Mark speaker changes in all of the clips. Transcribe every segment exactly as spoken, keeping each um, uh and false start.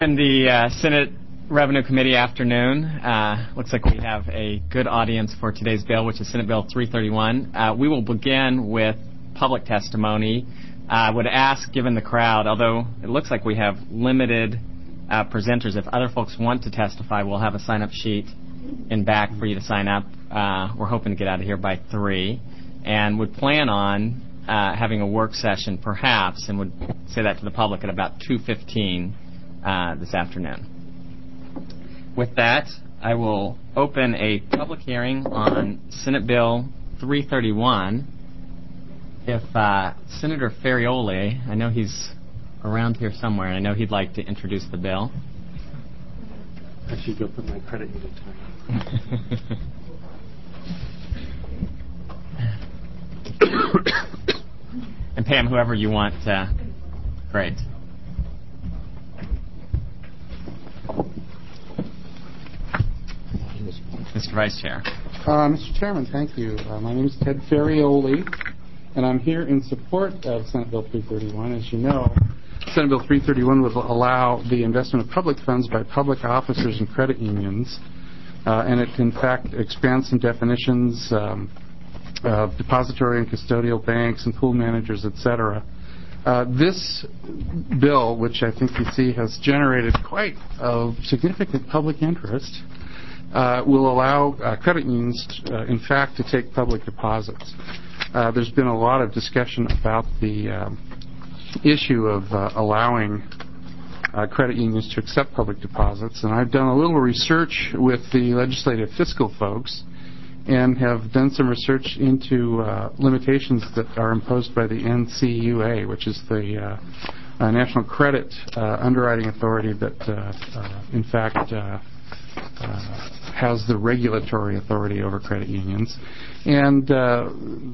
Speaker 1: In the uh, Senate Revenue Committee afternoon, uh, looks like we have a good audience for today's bill, which is Senate Bill three thirty-one. Uh, we will begin with public testimony. I uh, would ask, given the crowd, although it looks like we have limited uh, presenters, if other folks want to testify, we'll have a sign-up sheet in back for you to sign up. Uh, we're hoping to get out of here by three, and would plan on uh, having a work session, perhaps, and would say that to the public at about two fifteen. Uh, this afternoon. With that, I will open a public hearing on Senate Bill three thirty-one. If uh, Senator Ferrioli, I know he's around here somewhere, and I know he'd like to introduce the bill.
Speaker 2: I should go put my credit union time.
Speaker 1: And Pam, whoever you want, uh, great. Mister Vice Chair.
Speaker 3: Uh, Mister Chairman, thank you. Uh, my name is Ted Ferrioli, and I'm here in support of Senate Bill three thirty-one. As you know, Senate Bill three thirty-one would allow the investment of public funds by public officers and credit unions, uh, and it, in fact, expands some definitions um, of depository and custodial banks and pool managers, et cetera. Uh, this bill, which I think you see has generated quite a significant public interest, Uh, will allow uh, credit unions, uh, in fact, to take public deposits. Uh, there's been a lot of discussion about the um, issue of uh, allowing uh, credit unions to accept public deposits, and I've done a little research with the legislative fiscal folks and have done some research into uh, limitations that are imposed by the N C U A, which is the uh, uh, National Credit uh, Underwriting Authority that, uh, uh, in fact, uh, Uh, has the regulatory authority over credit unions. And uh,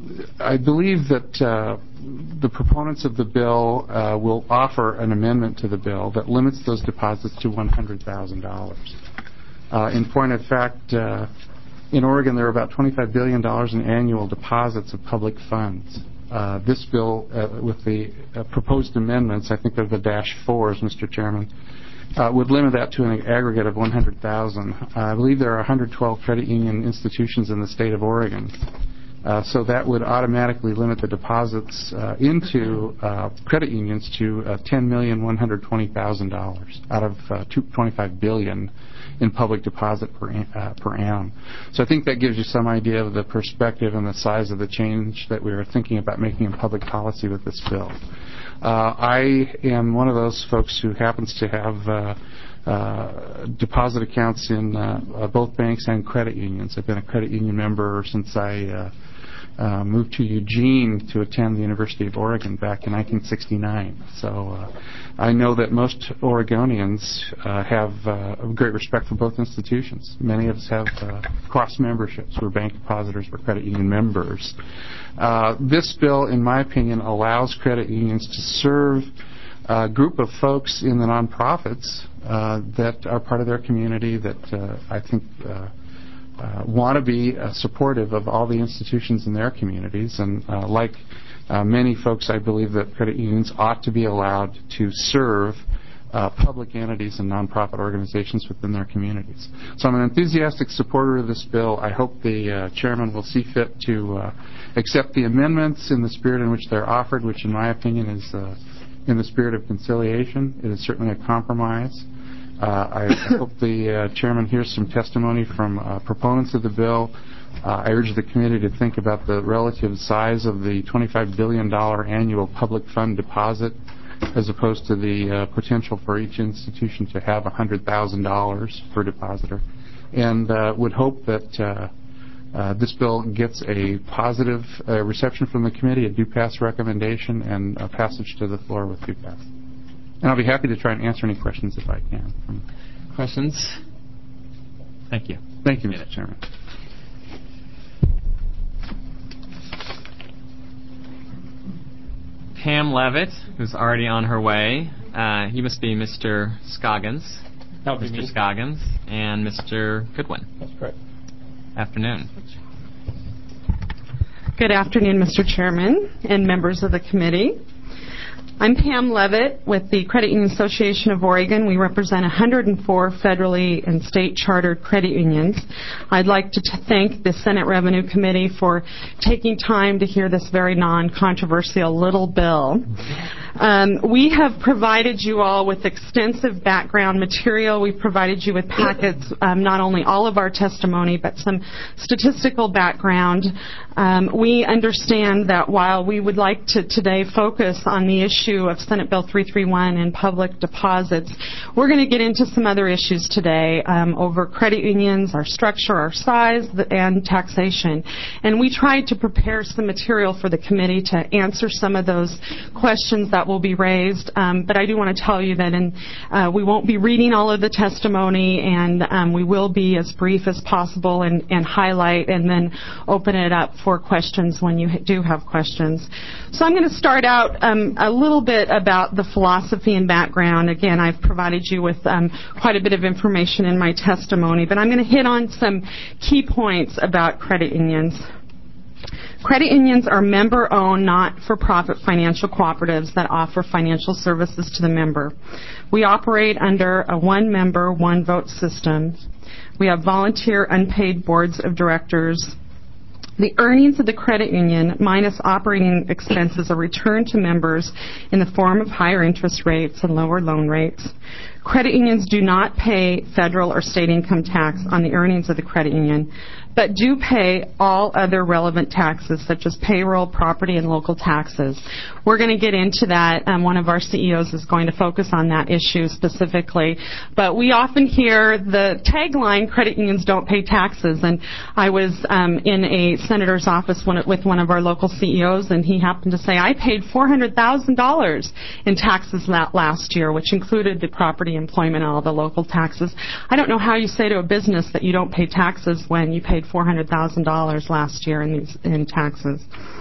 Speaker 3: I believe that uh, the proponents of the bill uh, will offer an amendment to the bill that limits those deposits to one hundred thousand dollars. Uh, in point of fact, uh, in Oregon, there are about twenty-five billion dollars in annual deposits of public funds. Uh, this bill, uh, with the uh, proposed amendments, I think they're the dash fours, Mister Chairman, Uh, would limit that to an aggregate of one hundred thousand. Uh, I believe there are one hundred twelve credit union institutions in the state of Oregon. Uh, so that would automatically limit the deposits uh, into uh, credit unions to uh, ten million one hundred twenty thousand dollars out of uh, twenty-five billion dollars in public deposit per, uh, per annum. So I think that gives you some idea of the perspective and the size of the change that we are thinking about making in public policy with this bill. Uh, I am one of those folks who happens to have uh, uh, deposit accounts in uh, uh, both banks and credit unions. I've been a credit union member since I uh, uh, moved to Eugene to attend the University of Oregon back in nineteen sixty-nine. So uh, I know that most Oregonians uh, have uh, great respect for both institutions. Many of us have uh, cross memberships. We're bank depositors, we're credit union members. Uh, this bill, in my opinion, allows credit unions to serve a group of folks in the nonprofits uh, that are part of their community that uh, I think uh, uh, want to be uh, supportive of all the institutions in their communities. And uh, like uh, many folks, I believe that credit unions ought to be allowed to serve Uh, public entities and nonprofit organizations within their communities. So I'm an enthusiastic supporter of this bill. I hope the uh, chairman will see fit to uh, accept the amendments in the spirit in which they're offered, which in my opinion is uh, in the spirit of conciliation. It is certainly a compromise. Uh, I hope the uh, chairman hears some testimony from uh, proponents of the bill. Uh, I urge the committee to think about the relative size of the twenty-five billion dollars annual public fund deposit as opposed to the uh, potential for each institution to have one hundred thousand dollars per depositor, and uh, would hope that uh, uh, this bill gets a positive uh, reception from the committee, a due pass recommendation, and a passage to the floor with due pass. And I'll be happy to try and answer any questions if I can.
Speaker 1: Questions? Thank you.
Speaker 3: Thank you, Mister Chairman.
Speaker 1: Pam Levitt, who's already on her way. Uh, he must be Mister Scoggins.
Speaker 2: That would be
Speaker 1: Mister
Speaker 2: me.
Speaker 1: Scoggins and Mister Goodwin.
Speaker 2: That's correct.
Speaker 1: Afternoon.
Speaker 4: Good afternoon, Mister Chairman and members of the committee. I'm Pam Levitt with the Credit Union Association of Oregon. We represent one hundred four federally and state chartered credit unions. I'd like to t- thank the Senate Revenue Committee for taking time to hear this very non-controversial little bill. Um, we have provided you all with extensive background material. We've provided you with packets, um, not only all of our testimony, but some statistical background. Um, we understand that while we would like to today focus on the issue of Senate Bill three thirty-one and public deposits, we're going to get into some other issues today um, over credit unions, our structure, our size, and taxation. And we tried to prepare some material for the committee to answer some of those questions that will be raised. Um, but I do want to tell you that in, uh, we won't be reading all of the testimony, and um, we will be as brief as possible and, and highlight and then open it up for questions when you do have questions. So I'm going to start out um, a little bit about the philosophy and background. Again, I've provided you with um, quite a bit of information in my testimony, but I'm going to hit on some key points about credit unions. Credit unions are member-owned, not-for-profit financial cooperatives that offer financial services to the member. We operate under a one-member, one-vote system. We have volunteer, unpaid boards of directors. The earnings of the credit union minus operating expenses are returned to members in the form of higher interest rates and lower loan rates. Credit unions do not pay federal or state income tax on the earnings of the credit union, but do pay all other relevant taxes such as payroll, property, and local taxes. We're going to get into that. Um, one of our C E Os is going to focus on that issue specifically. But we often hear the tagline, credit unions don't pay taxes. And I was um, in a senator's office when, with one of our local C E Os, and he happened to say, I paid four hundred thousand dollars in taxes last year, which included the property, employment, and all the local taxes. I don't know how you say to a business that you don't pay taxes when you paid four hundred thousand dollars last year in, these, in taxes.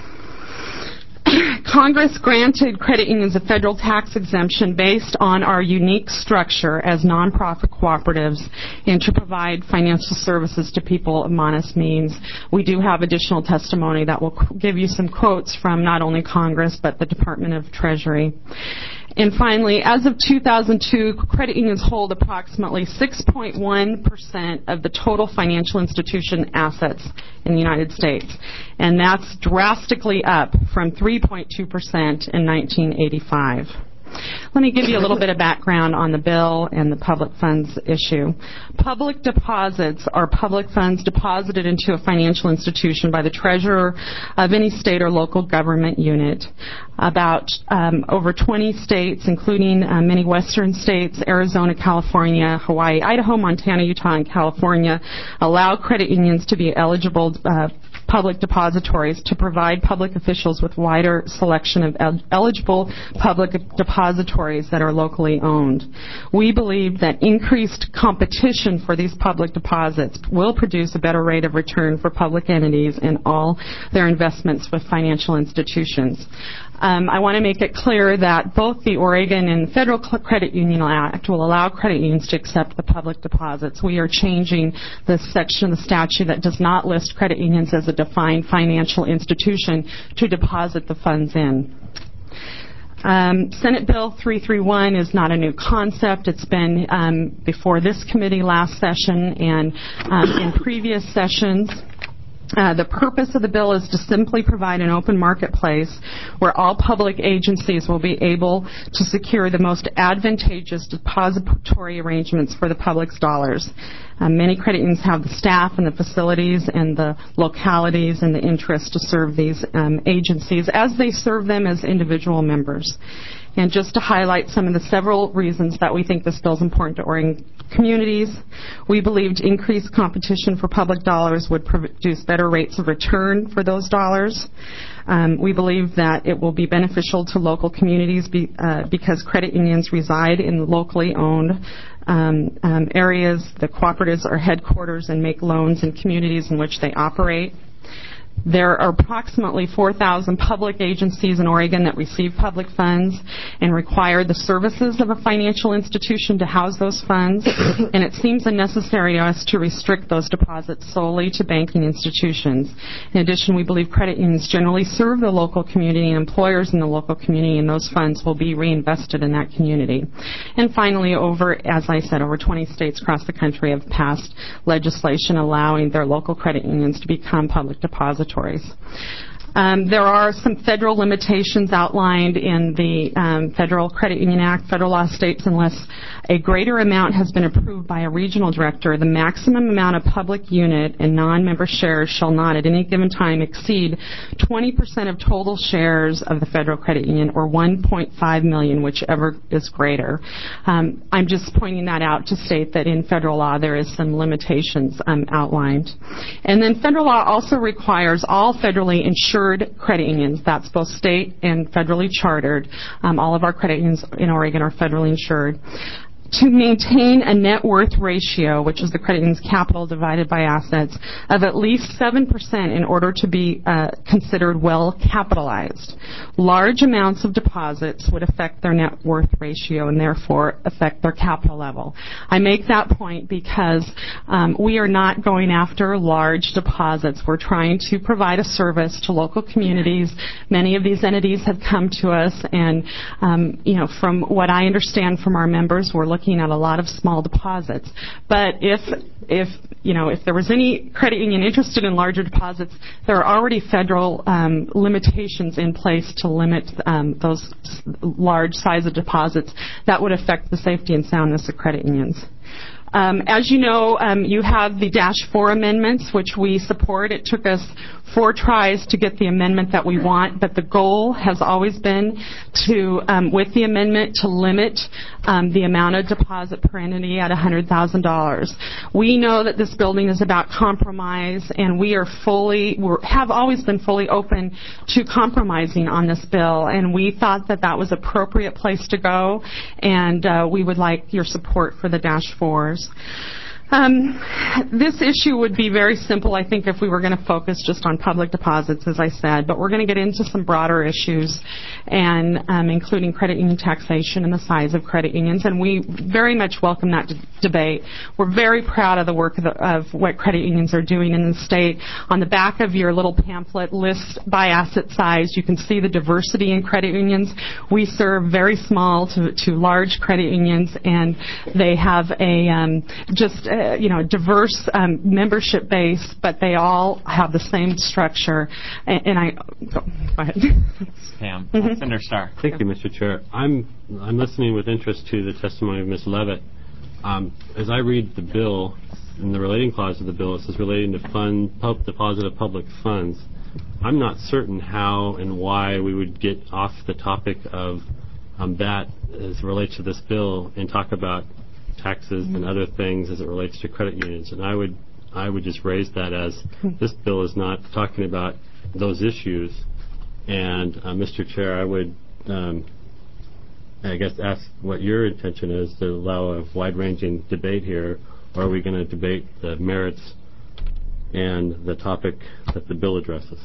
Speaker 4: Congress granted credit unions a federal tax exemption based on our unique structure as nonprofit cooperatives and to provide financial services to people of modest means. We do have additional testimony that will give you some quotes from not only Congress but the Department of Treasury. And finally, as of two thousand two, credit unions hold approximately six point one percent of the total financial institution assets in the United States. And that's drastically up from three point two percent in nineteen eighty-five. Let me give you a little bit of background on the bill and the public funds issue. Public deposits are public funds deposited into a financial institution by the treasurer of any state or local government unit. About um, over twenty states, including uh, many western states, Arizona, California, Hawaii, Idaho, Montana, Utah, and California, allow credit unions to be eligible uh, public depositories to provide public officials with wider selection of el- eligible public depositories that are locally owned. We believe that increased competition for these public deposits will produce a better rate of return for public entities and all their investments with financial institutions. Um, I want to make it clear that both the Oregon and Federal Credit Union Act will allow credit unions to accept the public deposits. We are changing the section of the statute that does not list credit unions as a defined financial institution to deposit the funds in. Um, Senate Bill three thirty-one is not a new concept. It's been um, before this committee last session and um, in previous sessions. Uh, the purpose of the bill is to simply provide an open marketplace where all public agencies will be able to secure the most advantageous depository arrangements for the public's dollars. Uh, many credit unions have the staff and the facilities and the localities and the interest to serve these um, agencies as they serve them as individual members. And just to highlight some of the several reasons that we think this bill is important to Oregon communities, we believed increased competition for public dollars would produce better rates of return for those dollars. Um, we believe that it will be beneficial to local communities be, uh, because credit unions reside in locally owned um, um, areas. The cooperatives are headquarters and make loans in communities in which they operate. There are approximately four thousand public agencies in Oregon that receive public funds and require the services of a financial institution to house those funds, and it seems unnecessary to us to restrict those deposits solely to banking institutions. In addition, we believe credit unions generally serve the local community and employers in the local community, and those funds will be reinvested in that community. And finally, over, as I said, over twenty states across the country have passed legislation allowing their local credit unions to become public depositories. Um, there are some federal limitations outlined in the um, Federal Credit Union Act. Federal law states unless a greater amount has been approved by a regional director, the maximum amount of public unit and non-member shares shall not at any given time exceed twenty percent of total shares of the Federal Credit Union, or one point five million, whichever is greater. Um, I'm just pointing that out to state that in federal law there is some limitations um, outlined. And then federal law also requires all federally insured credit unions, that's both state and federally chartered, um, all of our credit unions in Oregon are federally insured, to maintain a net worth ratio, which is the credit union's capital divided by assets, of at least seven percent in order to be uh, considered well capitalized. Large amounts of deposits would affect their net worth ratio and therefore affect their capital level. I make that point because um, we are not going after large deposits. We're trying to provide a service to local communities. Many of these entities have come to us, and um, you know, from what I understand from our members, we're looking looking at a lot of small deposits. But if, if you know, if there was any credit union interested in larger deposits, there are already federal um, limitations in place to limit um, those large size of deposits that would affect the safety and soundness of credit unions. Um, as you know, um, you have the Dash four amendments, which we support. It took us four tries to get the amendment that we want, but the goal has always been to, um, with the amendment, to limit um, the amount of deposit per entity at one hundred thousand dollars. We know that this building is about compromise, and we are fully, we're, have always been fully open to compromising on this bill, and we thought that that was an appropriate place to go, and uh, we would like your support for the Dash fours. Um, this issue would be very simple, I think, if we were going to focus just on public deposits, as I said, but we're going to get into some broader issues, and um, including credit union taxation and the size of credit unions, and we very much welcome that d- debate. We're very proud of the work of, the, of what credit unions are doing in the state. On the back of your little pamphlet, list by asset size, you can see the diversity in credit unions. We serve very small to, to large credit unions, and they have a um, just Uh, you know, diverse um, membership base, but they all have the same structure. And, and I, go, go ahead.
Speaker 1: Pam,
Speaker 4: Mm-hmm.
Speaker 1: Senator Starr.
Speaker 2: Thank you, Mister Chair. I'm I'm listening with interest to the testimony of Miz Levitt. Um, as I read the bill, in the relating clause of the bill, it says relating to fund pub, deposit of public funds. I'm not certain how and why we would get off the topic of um, that as it relates to this bill and talk about taxes and other things as it relates to credit unions. And I would I would just raise that as this bill is not talking about those issues. And uh, Mister Chair, I would um, I guess ask what your intention is to allow a wide-ranging debate here, or are we going to debate the merits and the topic that the bill addresses?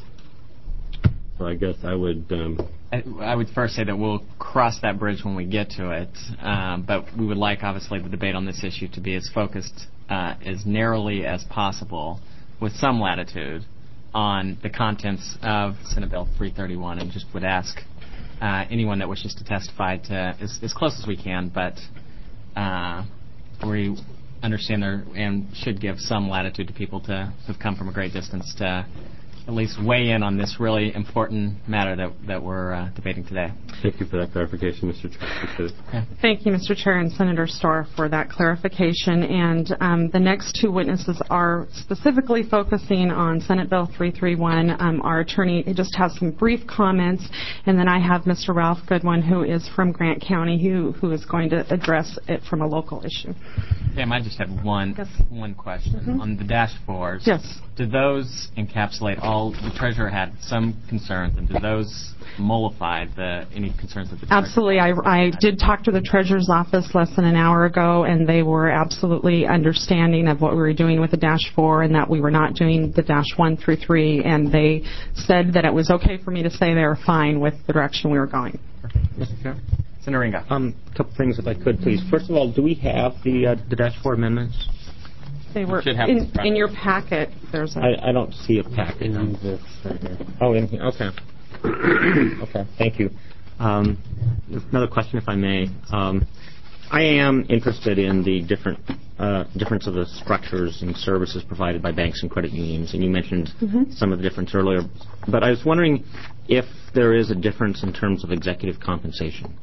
Speaker 2: So I guess I would um,
Speaker 1: I, I would first say that we'll cross that bridge when we get to it, um, but we would like, obviously, the debate on this issue to be as focused uh, as narrowly as possible, with some latitude, on the contents of Senate Bill three thirty-one, and just would ask uh, anyone that wishes to testify to, as, as close as we can, but uh, we understand there and should give some latitude to people to who've come from a great distance to at least weigh in on this really important matter that that we're uh, debating today.
Speaker 2: Thank you for that clarification, Mister Chair.
Speaker 1: Okay.
Speaker 4: Thank you, Mister Chair and Senator Starr, for that clarification. And um, the next two witnesses are specifically focusing on Senate Bill three thirty-one. Um, our attorney just has some brief comments, and then I have Mister Ralph Goodwin, who is from Grant County, who who is going to address it from a local issue.
Speaker 1: Pam, I just have one
Speaker 4: Yes.
Speaker 1: one question
Speaker 4: Mm-hmm.
Speaker 1: on the dash fours.
Speaker 4: Yes.
Speaker 1: Do those encapsulate all bill, the treasurer had some concerns, and did those mollify the any concerns that the treasurer
Speaker 4: Absolutely. I, I did talk to the treasurer's office less than an hour ago, and they were absolutely understanding of what we were doing with the dash four and that we were not doing the dash one through three, and they said that it was okay for me to say they were fine with the direction we were going.
Speaker 1: Mister Chair? Senator Ringo.
Speaker 5: Um, a couple things, if I could, please. First of all, do we have the uh, the dash four amendments?
Speaker 4: They were
Speaker 1: should have
Speaker 4: in,
Speaker 1: this
Speaker 4: in your packet. There's a.
Speaker 5: I, I don't see a packet.
Speaker 2: In this right here.
Speaker 5: Oh, in here. Okay. Okay. Thank you. Um, another question, if I may. Um, I am interested in the different uh, difference of the structures and services provided by banks and credit unions, and you mentioned mm-hmm. some of the difference earlier. But I was wondering if there is a difference in terms of executive compensation.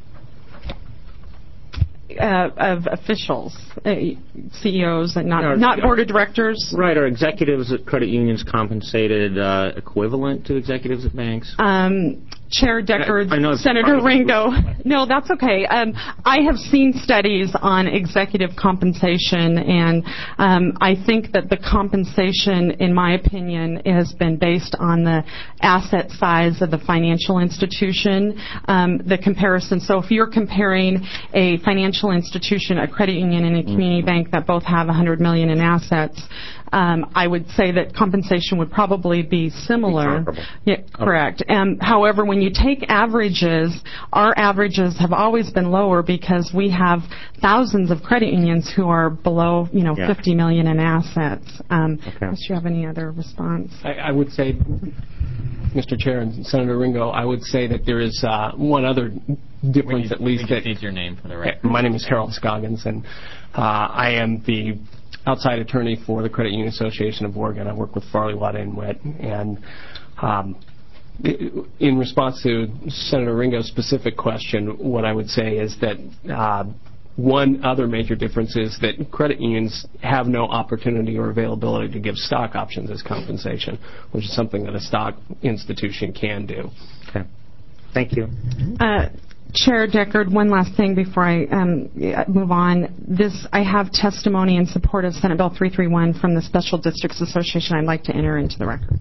Speaker 4: Uh, of officials, uh, C E Os, and not
Speaker 5: Are,
Speaker 4: not board of directors.
Speaker 5: Right. Are executives at credit unions compensated uh, equivalent to executives at banks?
Speaker 4: Um, Chair Deckard,
Speaker 5: I, I know
Speaker 4: Senator Ringo. No, that's okay. Um, I have seen studies on executive compensation, and um, I think that the compensation, in my opinion, has been based on the asset size of the financial institution, um, the comparison. So if you're comparing a financial institution, a credit union, and a community mm-hmm. bank that both have one hundred million dollars in assets, Um, I would say that compensation would probably be similar.
Speaker 5: Be
Speaker 4: yeah, correct. Um, however, when you take averages, our averages have always been lower because we have thousands of credit unions who are below, you know,
Speaker 5: yeah.
Speaker 4: fifty million in assets. Um,
Speaker 5: okay.
Speaker 4: Unless you have any other response?
Speaker 6: I, I would say, Mister Chair and Senator Ringo, I would say that there is uh, one other difference,
Speaker 1: need,
Speaker 6: at least.
Speaker 1: We just need your name for the record.
Speaker 6: My name is Harold Scoggins, and uh, I am the outside attorney for the Credit Union Association of Oregon. I work with Farley, Wada, and Witt. And um, in response to Senator Ringo's specific question, what I would say is that uh, one other major difference is that credit unions have no opportunity or availability to give stock options as compensation, which is something that a stock institution can do.
Speaker 5: Okay. Thank you.
Speaker 4: Uh, Chair Deckard, one last thing before I um, move on. This, I have testimony in support of Senate Bill three thirty-one from the Special Districts Association I'd like to enter into the record.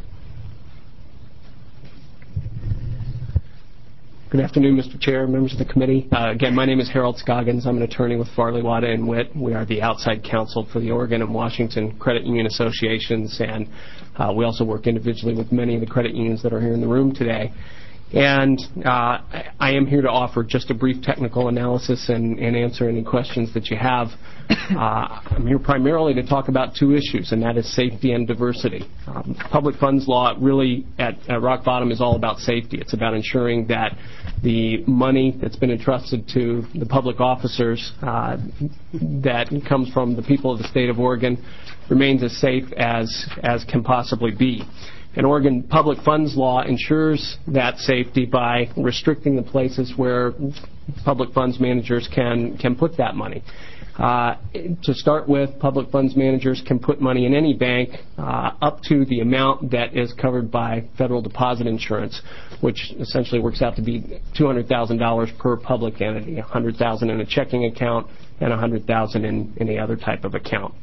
Speaker 6: Good afternoon, Mister Chair, members of the committee. Uh, again, my name is Harold Scoggins. I'm an attorney with Farley, Wada, and Witt. We are the outside counsel for the Oregon and Washington Credit Union Associations, and uh, we also work individually with many of the credit unions that are here in the room today. And uh, I am here to offer just a brief technical analysis and, and answer any questions that you have. Uh, I'm here primarily to talk about two issues, and that is safety and diversity. Um, public funds law really at, at rock bottom is all about safety. It's about ensuring that the money that's been entrusted to the public officers uh, that comes from the people of the state of Oregon remains as safe as, as can possibly be. And Oregon public funds law ensures that safety by restricting the places where public funds managers can, can put that money. Uh, to start with, public funds managers can put money in any bank uh, up to the amount that is covered by federal deposit insurance, which essentially works out to be two hundred thousand dollars per public entity, one hundred thousand dollars in a checking account and one hundred thousand dollars in any other type of account.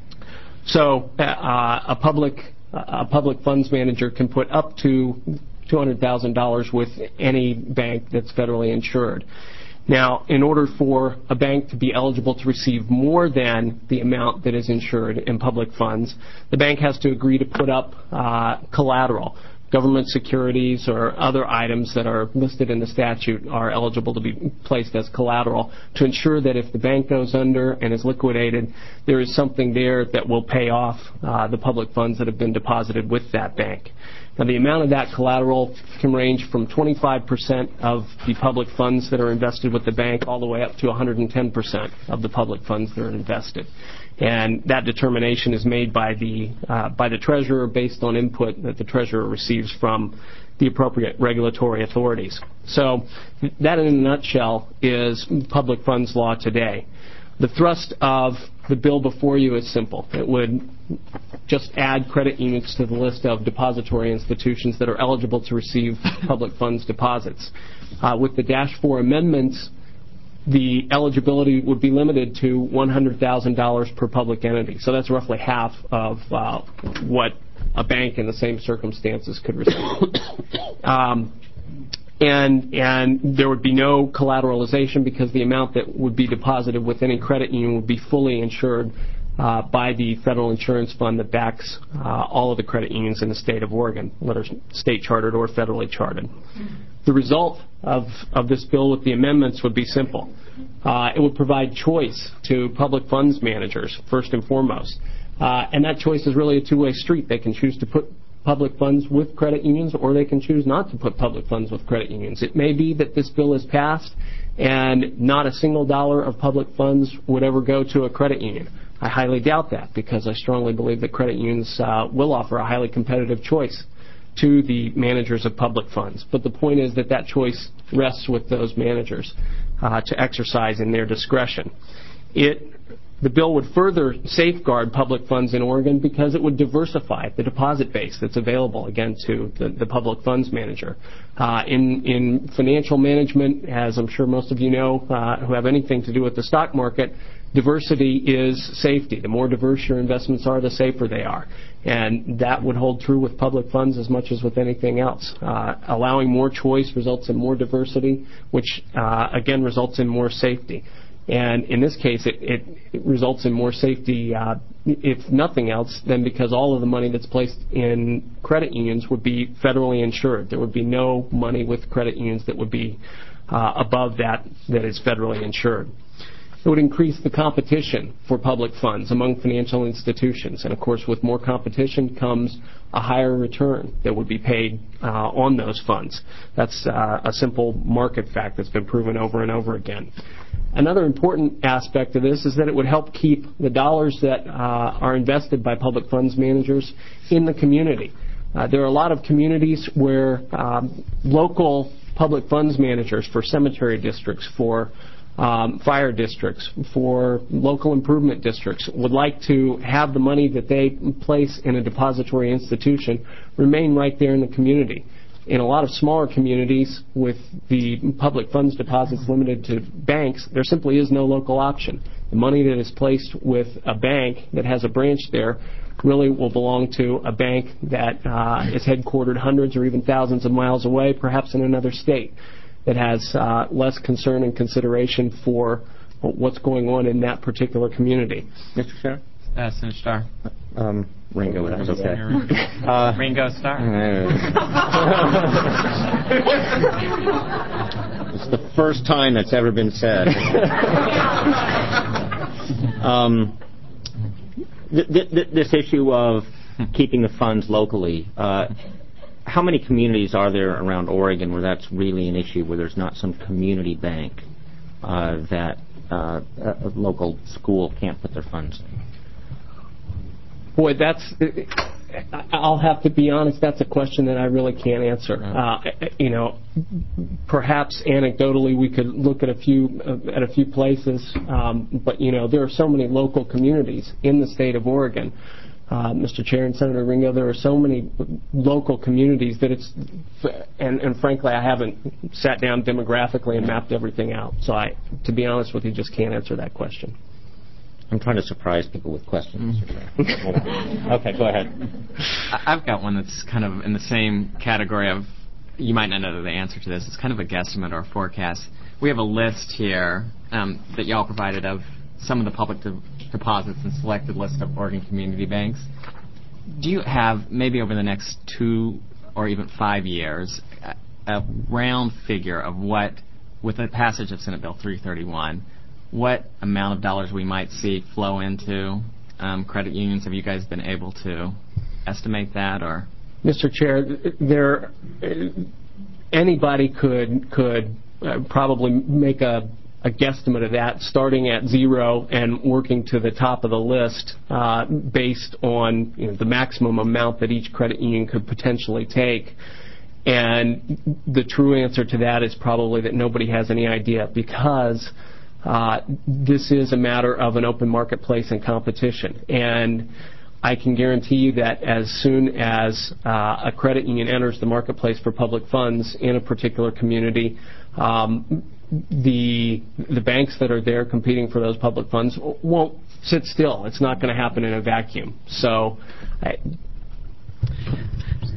Speaker 6: So uh, a public a public funds manager can put up to two hundred thousand dollars with any bank that's federally insured. Now, in order for a bank to be eligible to receive more than the amount that is insured in public funds, the bank has to agree to put up uh, collateral. Government securities or other items that are listed in the statute are eligible to be placed as collateral to ensure that if the bank goes under and is liquidated, there is something there that will pay off uh, the public funds that have been deposited with that bank. Now, the amount of that collateral can range from twenty-five percent of the public funds that are invested with the bank all the way up to one hundred ten percent of the public funds that are invested. And that determination is made by the uh, by the treasurer based on input that the treasurer receives from the appropriate regulatory authorities. So that, in a nutshell, is public funds law today. The thrust of the bill before you is simple. It would just add credit unions to the list of depository institutions that are eligible to receive public funds deposits. Uh, with the Dash four amendments, the eligibility would be limited to one hundred thousand dollars per public entity. So that's roughly half of uh, what a bank in the same circumstances could receive. um, and and there would be no collateralization because the amount that would be deposited with any credit union would be fully insured uh, by the federal insurance fund that backs uh, all of the credit unions in the state of Oregon, whether state chartered or federally chartered. The result of, of this bill with the amendments would be simple. Uh, it would provide choice to public funds managers, first and foremost. Uh, and that choice is really a two-way street. They can choose to put public funds with credit unions, or they can choose not to put public funds with credit unions. It may be that this bill is passed and not a single dollar of public funds would ever go to a credit union. I highly doubt that because I strongly believe that credit unions uh, will offer a highly competitive choice to the managers of public funds. But the point is that that choice rests with those managers uh, to exercise in their discretion. It The bill would further safeguard public funds in Oregon because it would diversify the deposit base that's available, again, to the, the public funds manager. Uh, in, in financial management, as I'm sure most of you know uh, who have anything to do with the stock market, diversity is safety. The more diverse your investments are, the safer they are. And that would hold true with public funds as much as with anything else. Uh, allowing more choice results in more diversity, which, uh, again, results in more safety. And in this case, it, it, it results in more safety, uh, if nothing else, than because all of the money that's placed in credit unions would be federally insured. There would be no money with credit unions that would be uh, above that that is federally insured. It would increase the competition for public funds among financial institutions. And, of course, with more competition comes a higher return that would be paid uh, on those funds. That's uh, a simple market fact that's been proven over and over again. Another important aspect of this is that it would help keep the dollars that uh, are invested by public funds managers in the community. Uh, there are a lot of communities where um, local public funds managers for cemetery districts, for Um, fire districts, for local improvement districts would like to have the money that they place in a depository institution remain right there in the community. In a lot of smaller communities with the public funds deposits limited to banks, there simply is no local option. The money that is placed with a bank that has a branch there really will belong to a bank that uh, is headquartered hundreds or even thousands of miles away, perhaps in another state, that has uh, less concern and consideration for what's going on in that particular community.
Speaker 5: Mister Chair?
Speaker 1: Uh, Senator Starr.
Speaker 5: Um, Ringo, that was okay.
Speaker 1: Uh, Ringo Starr.
Speaker 5: It's the first time that's ever been said. um, th- th- this issue of keeping the funds locally, uh, how many communities are there around Oregon where that's really an issue, where there's not some community bank uh, that uh, a local school can't put their funds in?
Speaker 6: Boy, that's, I'll have to be honest, that's a question that I really can't answer. Uh, you know, perhaps anecdotally we could look at a few uh, at a few places, um, but you know, there are so many local communities in the state of Oregon. Uh, Mister Chair and Senator Ringo, there are so many local communities that it's, and, and frankly, I haven't sat down demographically and mapped everything out. So I, to be honest with you, just can't answer that question.
Speaker 5: I'm trying to surprise people with questions. Mm-hmm. Okay, go ahead.
Speaker 1: I've got one that's kind of in the same category of, you might not know the answer to this. It's kind of a guesstimate or a forecast. We have a list here um, that y'all provided of some of the public de- deposits and selected list of Oregon community banks. Do you have, maybe over the next two or even five years, a, a round figure of what, with the passage of Senate Bill three thirty-one, what amount of dollars we might see flow into um, credit unions? Have you guys been able to estimate that? Or,
Speaker 6: Mister Chair, there, anybody could could uh, probably make a a guesstimate of that, starting at zero and working to the top of the list uh, based on you know, the maximum amount that each credit union could potentially take. And the true answer to that is probably that nobody has any idea, because uh, this is a matter of an open marketplace and competition. And I can guarantee you that as soon as uh, a credit union enters the marketplace for public funds in a particular community, um, the the banks that are there competing for those public funds won't sit still. It's not going to happen in a vacuum. So, I,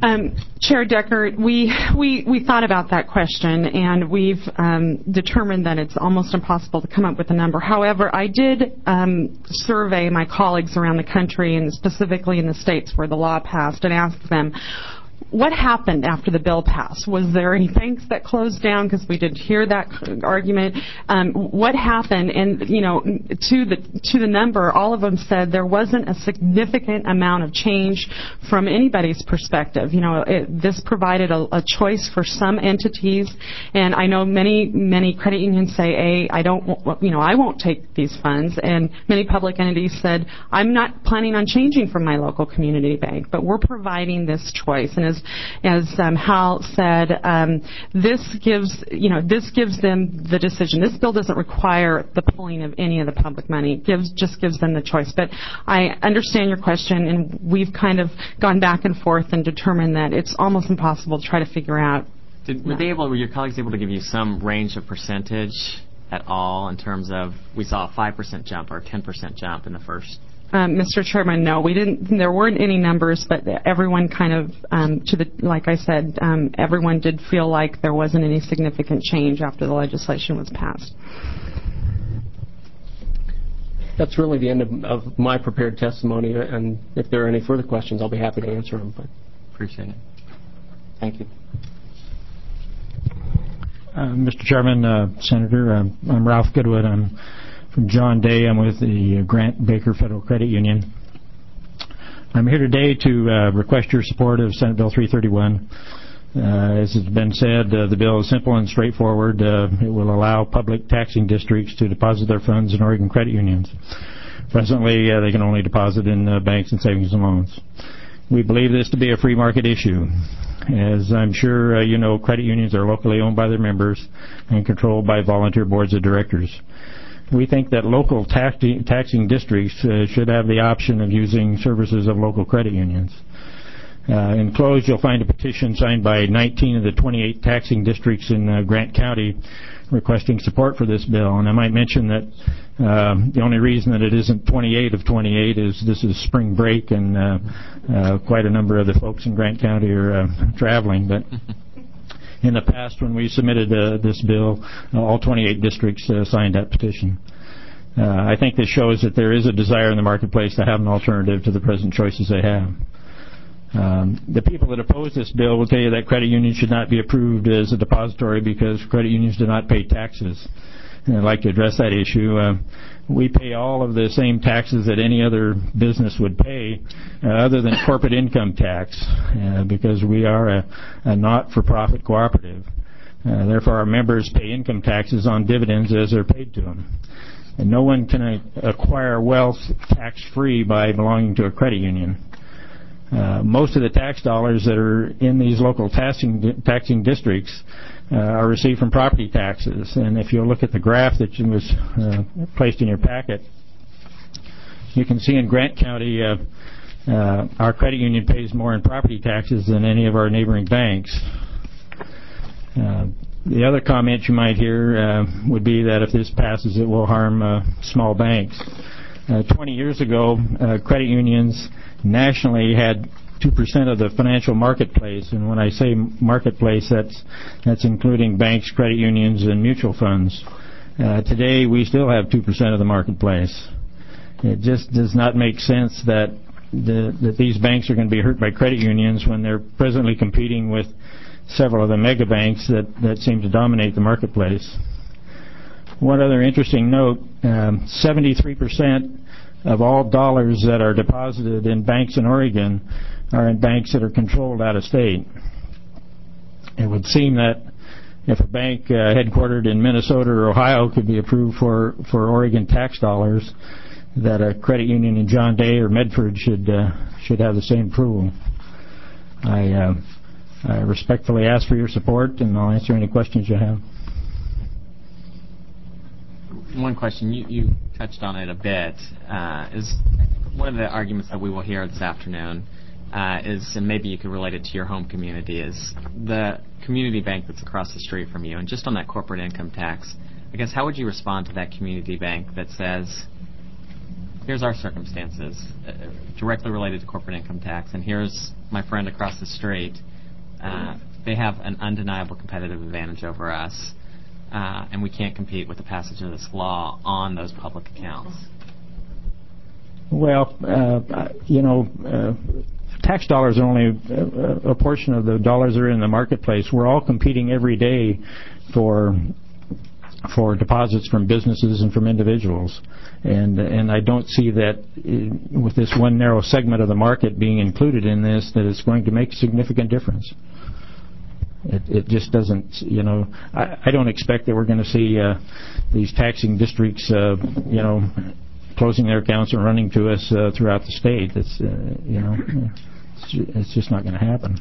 Speaker 4: Um, Chair Decker, we, we, we thought about that question, and we've um, determined that it's almost impossible to come up with a number. However, I did um, survey my colleagues around the country, and specifically in the states where the law passed, and asked them, what happened after the bill passed? Was there any banks that closed down? Because we did hear that argument. Um, what happened? And, you know, to the to the number, all of them said there wasn't a significant amount of change from anybody's perspective. You know, it, this provided a, a choice for some entities, and I know many many credit unions say, "A, I don't, you know, I won't take these funds," and many public entities said, "I'm not planning on changing from my local community bank," but we're providing this choice. And as As um, Hal said, um, this gives you know this gives them the decision. This bill doesn't require the pulling of any of the public money. It gives just gives them the choice. But I understand your question, and we've kind of gone back and forth and determined that it's almost impossible to try to figure out.
Speaker 1: Did, were they able? Were your colleagues able to give you some range of percentage at all in terms of we saw a five percent jump or a ten percent jump in the first?
Speaker 4: Um, Mister Chairman, no, we didn't. There weren't any numbers, but everyone kind of, um, to the, like I said, um, everyone did feel like there wasn't any significant change after the legislation was passed.
Speaker 6: That's really the end of, of my prepared testimony, and if there are any further questions, I'll be happy to answer them. But
Speaker 1: appreciate it.
Speaker 6: Thank you.
Speaker 7: Uh, Mister Chairman, uh, Senator, um, I'm Ralph Goodwood. I'm from John Day. I'm with the Grant Baker Federal Credit Union. I'm here today to uh, request your support of Senate Bill three thirty-one. Uh, as has been said, uh, the bill is simple and straightforward. Uh, it will allow public taxing districts to deposit their funds in Oregon credit unions. Presently, uh, they can only deposit in uh, banks and savings and loans. We believe this to be a free market issue. As I'm sure uh, you know, credit unions are locally owned by their members and controlled by volunteer boards of directors. We think that local taxi, taxing districts uh, should have the option of using services of local credit unions. Uh, enclosed, you'll find a petition signed by nineteen of the twenty-eight taxing districts in uh, Grant County requesting support for this bill. And I might mention that uh, the only reason that it isn't twenty-eight of twenty-eight is this is spring break, and uh, uh, quite a number of the folks in Grant County are uh, traveling. But in the past, when we submitted uh, this bill, uh, all twenty-eight districts uh, signed that petition. Uh, I think this shows that there is a desire in the marketplace to have an alternative to the present choices they have. Um, the people that oppose this bill will tell you that credit unions should not be approved as a depository because credit unions do not pay taxes. And I'd like to address that issue. Uh, we pay all of the same taxes that any other business would pay, uh, other than corporate income tax, uh, because we are a, a not-for-profit cooperative. Uh, therefore, our members pay income taxes on dividends as they're paid to them. And no one can uh, acquire wealth tax-free by belonging to a credit union. Uh, most of the tax dollars that are in these local taxing, taxing districts uh, are received from property taxes. And if you look at the graph that was uh, placed in your packet, you can see in Grant County uh, uh, our credit union pays more in property taxes than any of our neighboring banks. Uh, the other comment you might hear uh, would be that if this passes, it will harm uh, small banks. Uh, twenty years ago, uh, credit unions nationally had two percent of the financial marketplace, and when I say marketplace, that's that's including banks, credit unions, and mutual funds. Uh, today, we still have two percent of the marketplace. It just does not make sense that the, that these banks are going to be hurt by credit unions when they're presently competing with several of the mega banks that, that seem to dominate the marketplace. One other interesting note, um, seventy-three percent of all dollars that are deposited in banks in Oregon are in banks that are controlled out of state. It would seem that if a bank uh, headquartered in Minnesota or Ohio could be approved for, for Oregon tax dollars, that a credit union in John Day or Medford should uh, should have the same approval. I, uh, I respectfully ask for your support, and I'll answer any questions you have.
Speaker 1: One question, you, you touched on it a bit, uh, is one of the arguments that we will hear this afternoon uh, is, and maybe you could relate it to your home community, is the community bank that's across the street from you. And just on that corporate income tax, I guess how would you respond to that community bank that says, here's our circumstances, uh, directly related to corporate income tax, and here's my friend across the street. Uh, they have an undeniable competitive advantage over us, uh, and we can't compete with the passage of this law on those public accounts.
Speaker 7: Well, uh, you know, uh, tax dollars are only a, a portion of the dollars that are in the marketplace. We're all competing every day for for deposits from businesses and from individuals, and and I don't see that uh, with this one narrow segment of the market being included in this, that it's going to make a significant difference. It, it just doesn't, you know, I, I don't expect that we're going to see uh, these taxing districts, uh, you know, closing their accounts and running to us uh, throughout the state. It's, uh, you know, it's, it's just not going to happen.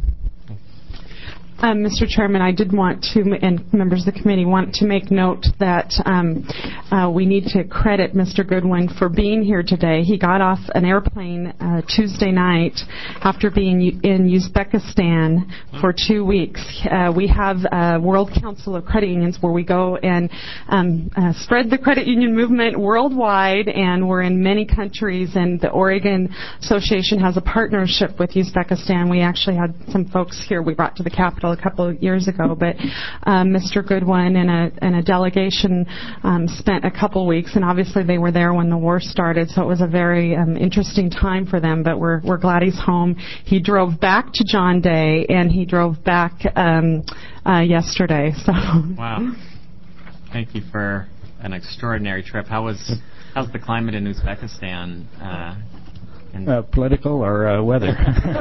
Speaker 4: Um, Mister Chairman, I did want to, and members of the committee want to make note that um, uh, we need to credit Mister Goodwin for being here today. He got off an airplane uh, Tuesday night after being in Uzbekistan for two weeks. Uh, we have a World Council of Credit Unions where we go and um, uh, spread the credit union movement worldwide, and we're in many countries, and the Oregon Association has a partnership with Uzbekistan. We actually had some folks here we brought to the Capitol a couple of years ago, but um, Mister Goodwin and a, and a delegation um, spent a couple weeks, and obviously they were there when the war started, so it was a very um, interesting time for them, but we're, we're glad he's home. He drove back to John Day, and he drove back um, uh, yesterday. So.
Speaker 1: Wow. Thank you for an extraordinary trip. How was how's the climate in Uzbekistan? Uh, and
Speaker 7: uh, political or uh, weather?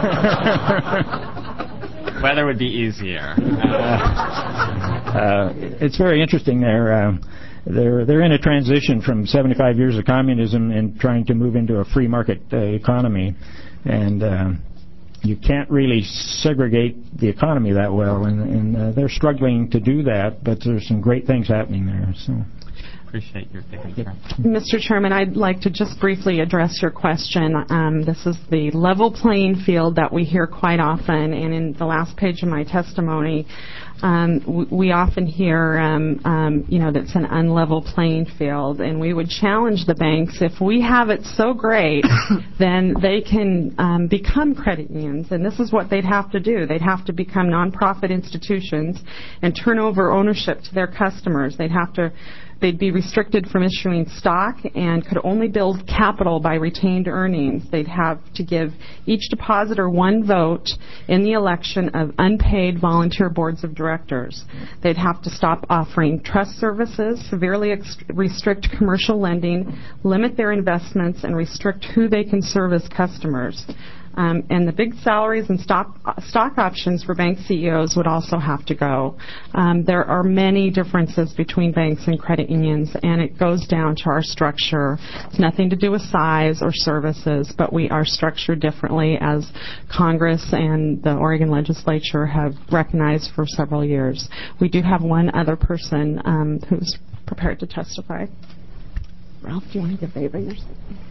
Speaker 1: Weather would be easier.
Speaker 7: Uh, it's very interesting there. Uh, they're they're in a transition from seventy-five years of communism and trying to move into a free market uh, economy, and uh, you can't really segregate the economy that well, and, and uh, they're struggling to do that. But there's some great things happening there. So.
Speaker 1: Appreciate your taking the time.
Speaker 4: Mister Chairman, I'd like to just briefly address your question. Um, this is the level playing field that we hear quite often, and in the last page of my testimony, um, w- we often hear, um, um, you know, that's an unlevel playing field, and we would challenge the banks, if we have it so great, then they can um, become credit unions, and this is what they'd have to do. They'd have to become nonprofit institutions and turn over ownership to their customers. They'd have to They'd be restricted from issuing stock and could only build capital by retained earnings. They'd have to give each depositor one vote in the election of unpaid volunteer boards of directors. They'd have to stop offering trust services, severely ex- restrict commercial lending, limit their investments, and restrict who they can serve as customers. Um, and the big salaries and stock, stock options for bank C E Os would also have to go. Um, there are many differences between banks and credit unions, and it goes down to our structure. It's nothing to do with size or services, but we are structured differently, as Congress and the Oregon legislature have recognized for several years. We do have one other person um, who's prepared to testify. Ralph, do you want to give Ava yours?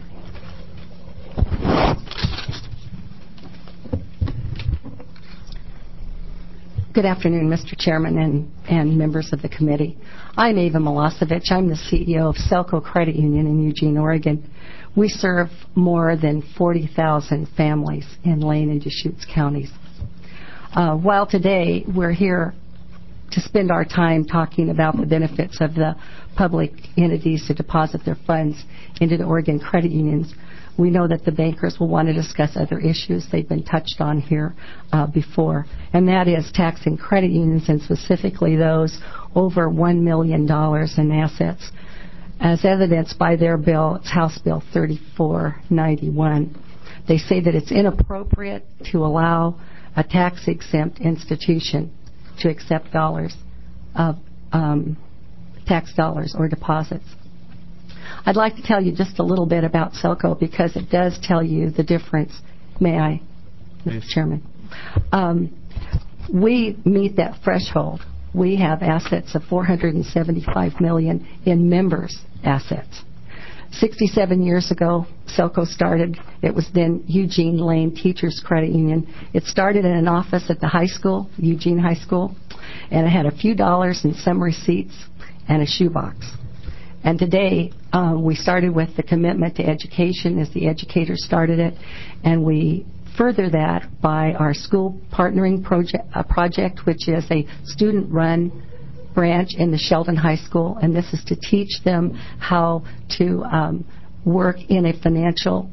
Speaker 8: Good afternoon, Mister Chairman and, and members of the committee. I'm Ava Milosevic. I'm the C E O of Selco Credit Union in Eugene, Oregon. We serve more than forty thousand families in Lane and Deschutes counties. Uh, while today we're here to spend our time talking about the benefits of the public entities to deposit their funds into the Oregon credit unions, we know that the bankers will want to discuss other issues. They've been touched on here uh, before, and that is taxing credit unions, and specifically those over one million dollars in assets, as evidenced by their bill. It's House Bill thirty-four ninety-one. They say that it's inappropriate to allow a tax-exempt institution to accept dollars of um, tax dollars or deposits. I'd like to tell you just a little bit about Selco because it does tell you the difference. May I, Mister Chairman? Um, we meet that threshold. We have assets of four hundred seventy-five million dollars in members' assets. sixty-seven years ago, Selco started. It was then Eugene Lane Teachers Credit Union. It started in an office at the high school, Eugene High School, and it had a few dollars and some receipts and a shoebox. And today, uh, we started with the commitment to education as the educators started it, and we further that by our school partnering project, uh, project, which is a student-run branch in the Sheldon High School, and this is to teach them how to um, work in a financial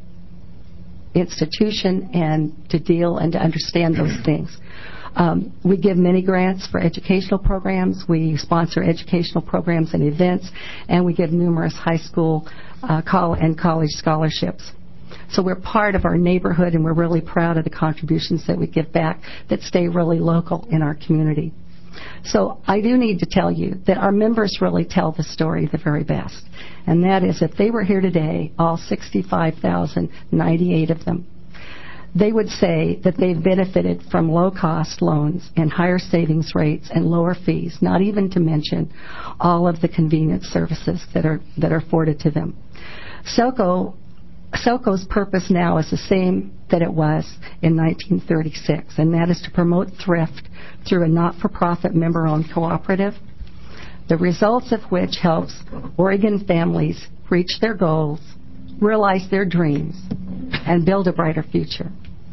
Speaker 8: institution and to deal and to understand those things. Um, we give many grants for educational programs. We sponsor educational programs and events, and we give numerous high school uh, col- and college scholarships. So we're part of our neighborhood, and we're really proud of the contributions that we give back that stay really local in our community. So I do need to tell you that our members really tell the story the very best, and that is if they were here today, all sixty-five thousand ninety-eight of them, they would say that they've benefited from low-cost loans and higher savings rates and lower fees, not even to mention all of the convenience services that are that are afforded to them. SELCO, SELCO's purpose now is the same that it was in nineteen thirty-six, and that is to promote thrift through a not-for-profit member-owned cooperative, the results of which helps Oregon families reach their goals, realize their dreams, and build a brighter future.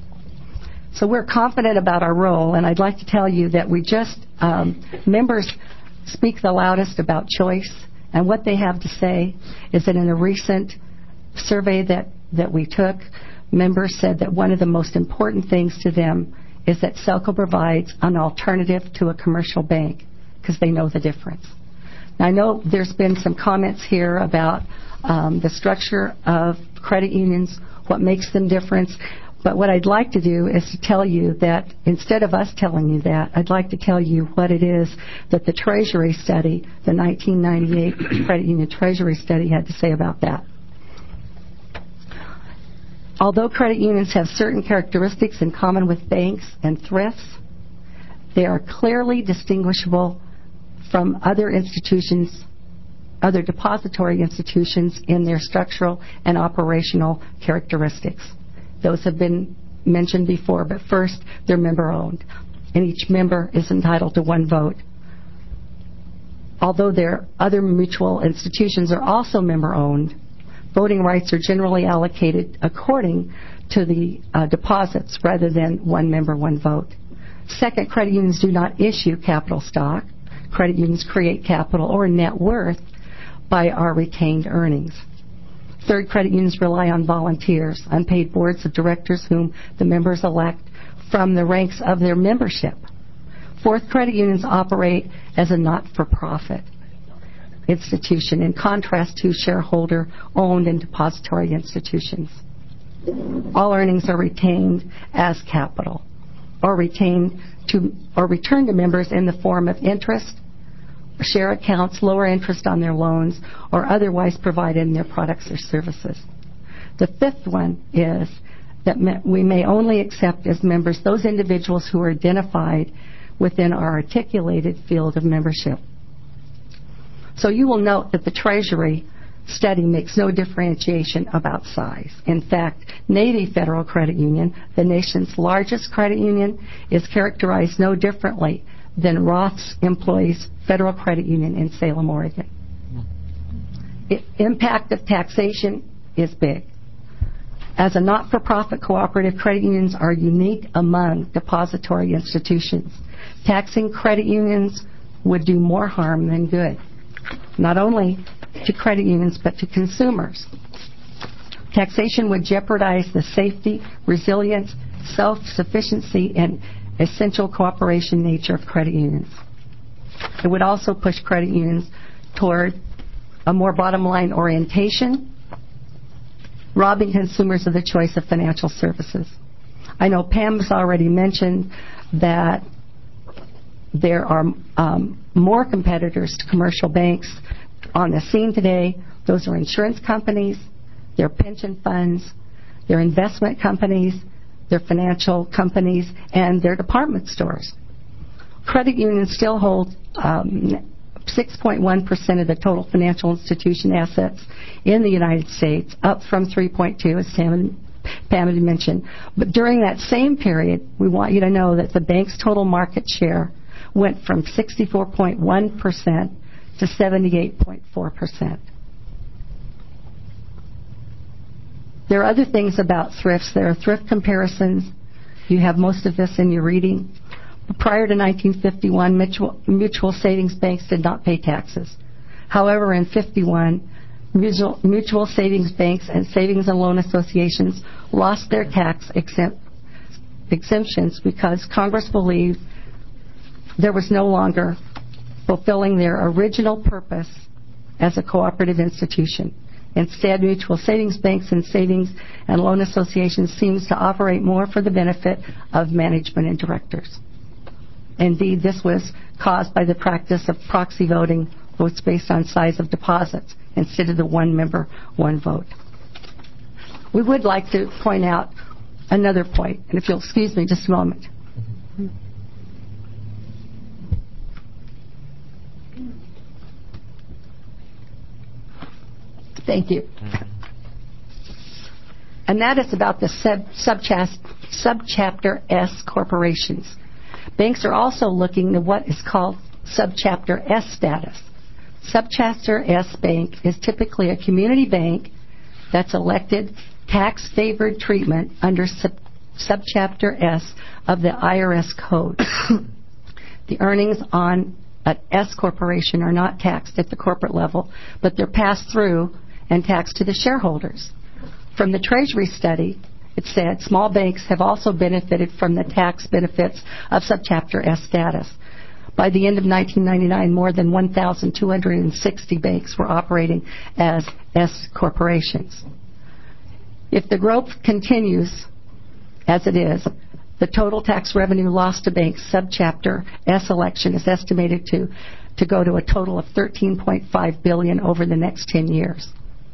Speaker 8: So we're confident about our role, and I'd like to tell you that we just, um, members speak the loudest about choice, and what they have to say is that in a recent survey that, that we took, members said that one of the most important things to them is that SELCO provides an alternative to a commercial bank because they know the difference. Now, I know there's been some comments here about um, the structure of credit unions, what makes them different. But what I'd like to do is to tell you that instead of us telling you that, I'd like to tell you what it is that the Treasury study, the nineteen ninety-eight Credit Union Treasury study, had to say about that. Although credit unions have certain characteristics in common with banks and thrifts, they are clearly distinguishable from other institutions, other depository institutions in their structural and operational characteristics. Those have been mentioned before, but first, they're member-owned, and each member is entitled to one vote. Although their other mutual institutions are also member-owned, voting rights are generally allocated according to the uh, deposits rather than one member, one vote. Second, credit unions do not issue capital stock. Credit unions create capital or net worth by our retained earnings. Third, credit unions rely on volunteers, unpaid boards of directors whom the members elect from the ranks of their membership. Fourth, credit unions operate as a not-for-profit institution in contrast to shareholder-owned and depository institutions. All earnings are retained as capital or retained to or returned to members in the form of interest, share accounts, lower interest on their loans, or otherwise provided in their products or services. The fifth one is that we may only accept as members those individuals who are identified within our articulated field of membership. So you will note that the Treasury study makes no differentiation about size. In fact, Navy Federal Credit Union, the nation's largest credit union, is characterized no differently than Roth's Employees Federal Credit Union in Salem, Oregon. The impact of taxation is big. As a not-for-profit cooperative, credit unions are unique among depository institutions. Taxing credit unions would do more harm than good, not only to credit unions but to consumers. Taxation would jeopardize the safety, resilience, self-sufficiency, and essential cooperation nature of credit unions. It would also push credit unions toward a more bottom-line orientation, robbing consumers of the choice of financial services. I know Pam's already mentioned that there are um, more competitors to commercial banks on the scene today. Those are insurance companies, they're pension funds, they're investment companies, they're financial companies, and they're department stores. Credit unions still hold um, six point one percent of the total financial institution assets in the United States, up from three point two, as Pam had mentioned. But during that same period, we want you to know that the bank's total market share went from sixty-four point one percent to seventy-eight point four percent. There are other things about thrifts. There are thrift comparisons. You have most of this in your reading. But prior to nineteen fifty-one, mutual, mutual savings banks did not pay taxes. However, in fifty-one, mutual, mutual savings banks and savings and loan associations lost their tax exempt, exemptions because Congress believed there was no longer fulfilling their original purpose as a cooperative institution. Instead, mutual savings banks and savings and loan associations seems to operate more for the benefit of management and directors. Indeed, this was caused by the practice of proxy voting, votes based on size of deposits, instead of the one member, one vote. We would like to point out another point, and if you'll excuse me just a moment. Thank you. And that is about the sub, subchas, subchapter S corporations. Banks are also looking at what is called subchapter S status. Subchapter S bank is typically a community bank that's elected tax-favored treatment under sub, subchapter S of the I R S code. The earnings on an S corporation are not taxed at the corporate level, but they're passed through and taxed to the shareholders. From the Treasury study, it said small banks have also benefited from the tax benefits of subchapter S status. By the end of nineteen ninety-nine, more than one thousand two hundred sixty banks were operating as S corporations. If the growth continues as it is, the total tax revenue lost to banks subchapter S election is estimated to, to go to a total of thirteen point five billion dollars over the next ten years.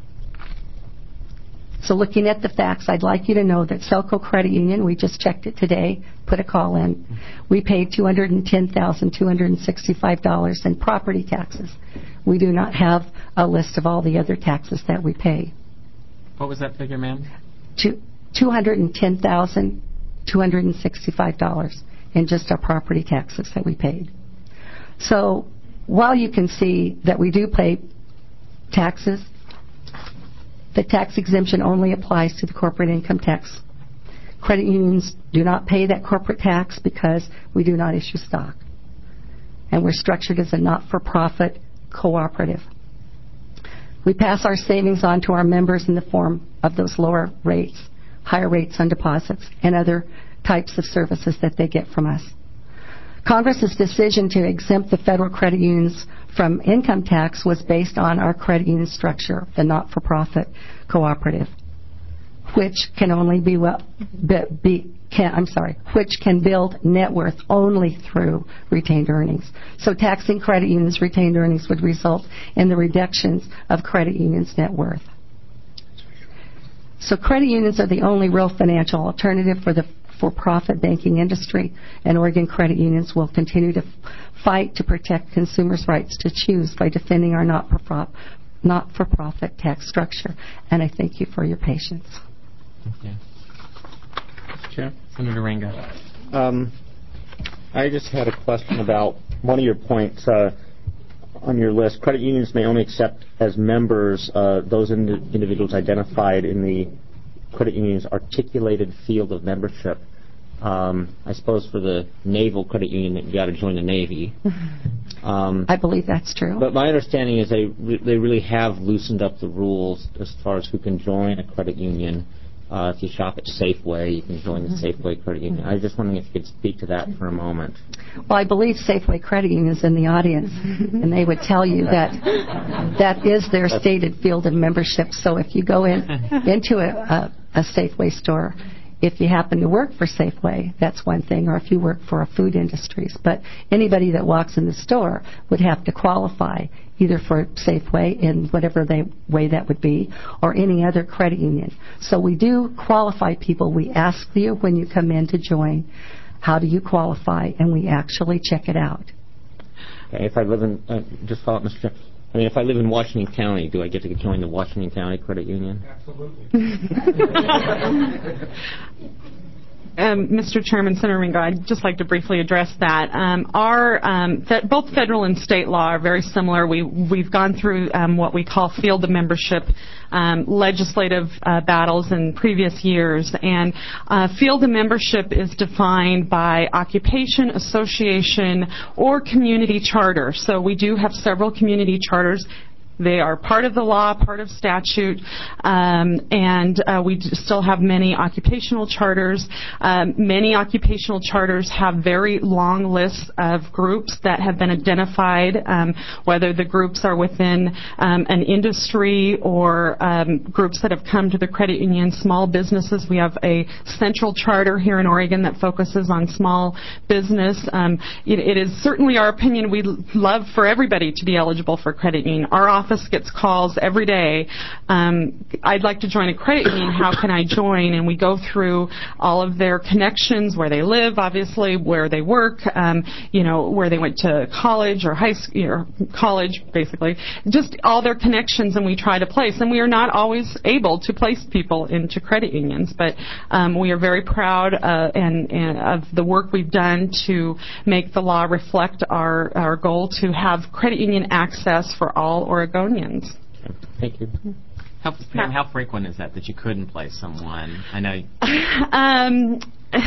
Speaker 8: So looking at the facts, I'd like you to know that Selco Credit Union, we just checked it today, put a call in. We paid two hundred ten thousand two hundred sixty-five dollars in property taxes. We do not have a list of all the other taxes that we pay.
Speaker 1: What was that figure, ma'am?
Speaker 8: two hundred ten thousand two hundred sixty-five dollars in just our property taxes that we paid. So while you can see that we do pay taxes, the tax exemption only applies to the corporate income tax. Credit unions do not pay that corporate tax because we do not issue stock. And we're structured as a not-for-profit cooperative. We pass our savings on to our members in the form of those lower rates, higher rates on deposits, and other types of services that they get from us. Congress's decision to exempt the federal credit unions from income tax was based on our credit union structure, the not-for-profit cooperative, which can only be, well, be, be can, I'm sorry, which can build net worth only through retained earnings. So taxing credit unions' retained earnings would result in the reductions of credit unions' net worth. So credit unions are the only real financial alternative for the for-profit banking industry, and Oregon credit unions will continue to fight to protect consumers' rights to choose by defending our not-for-profit, not-for-profit tax structure. And I thank you for your patience.
Speaker 1: Thank you. Mister Chair, Senator Ranga.
Speaker 5: Um, I just had a question about one of your points uh, on your list. Credit unions may only accept as members uh, those ind- individuals identified in the credit union's articulated field of membership. Um, I suppose for the naval credit union, you got to join the Navy. Um,
Speaker 8: I believe that's true.
Speaker 5: But my understanding is they re- they really have loosened up the rules as far as who can join a credit union. Uh, if you shop at Safeway, you can join the Safeway Credit Union. I was just wondering if you could speak to that for a moment.
Speaker 8: Well, I believe Safeway Credit Union is in the audience, and they would tell you that that is their stated field of membership. So if you go in into a, a, a Safeway store, if you happen to work for Safeway, that's one thing, or if you work for a food industries. But anybody that walks in the store would have to qualify either for Safeway in whatever they, way that would be, or any other credit union. So we do qualify people. We ask you when you come in to join, how do you qualify, and we actually check it out.
Speaker 5: Okay, if I live in, uh, just follow up, Mister Chair. I mean, if I live in Washington County, do I get to join the Washington County Credit Union?
Speaker 3: Absolutely.
Speaker 4: Um, Mister Chairman, Senator Ringo, I'd just like to briefly address that. Um, our um, fe- both federal and state law are very similar. We, we've gone through um, what we call field of membership um, legislative uh, battles in previous years, and uh, field of membership is defined by occupation, association, or community charter. So we do have several community charters. They are part of the law, part of statute, um, and uh, we still have many occupational charters. Um, many occupational charters have very long lists of groups that have been identified, um, whether the groups are within um, an industry or um, groups that have come to the credit union, small businesses. We have a central charter here in Oregon that focuses on small business. Um, it, it is certainly our opinion we'd love for everybody to be eligible for credit union. Our office office gets calls every day. Um, I'd like to join a credit union. How can I join? And we go through all of their connections, where they live, obviously, where they work, um, you know, where they went to college or high school, or college, basically, just all their connections, and we try to place. And we are not always able to place people into credit unions, but um, we are very proud uh, and, and of the work we've done to make the law reflect our, our goal to have credit union access for all Oregonians.
Speaker 5: Thank you.
Speaker 1: How, Pam, how frequent is that that you couldn't place someone? I know.
Speaker 4: um,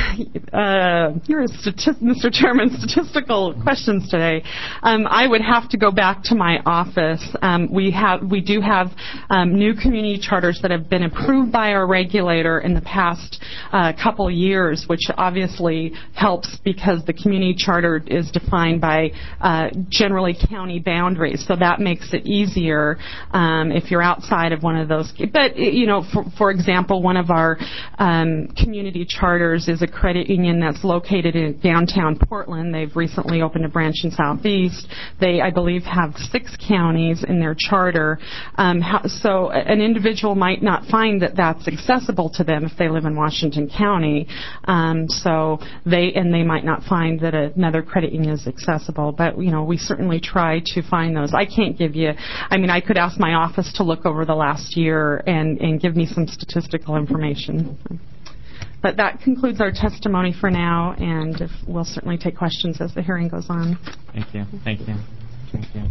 Speaker 4: uh, you're a stati- Mister Chairman, statistical questions today. Um, I would have to go back to my office. Um, we have, we do have um, new community charters that have been approved by our regulator in the past uh, couple years, which obviously helps because the community charter is defined by uh, generally county boundaries, so that makes it easier um, if you're outside of one of those. But you know, for, for example, one of our um, community charters is a credit union that's located in downtown Portland. They've recently opened a branch in Southeast. They, I believe, have six counties in their charter. Um, how, so an individual might not find that that's accessible to them if they live in Washington County. Um, so they and they might not find that another credit union is accessible. But you know, we certainly try to find those. I can't give you. I mean, I could ask my office to look over the last year and, and give me some statistical information. But that concludes our testimony for now, and if, we'll certainly take questions as the hearing goes on.
Speaker 1: Thank you. Thank you. Thank you.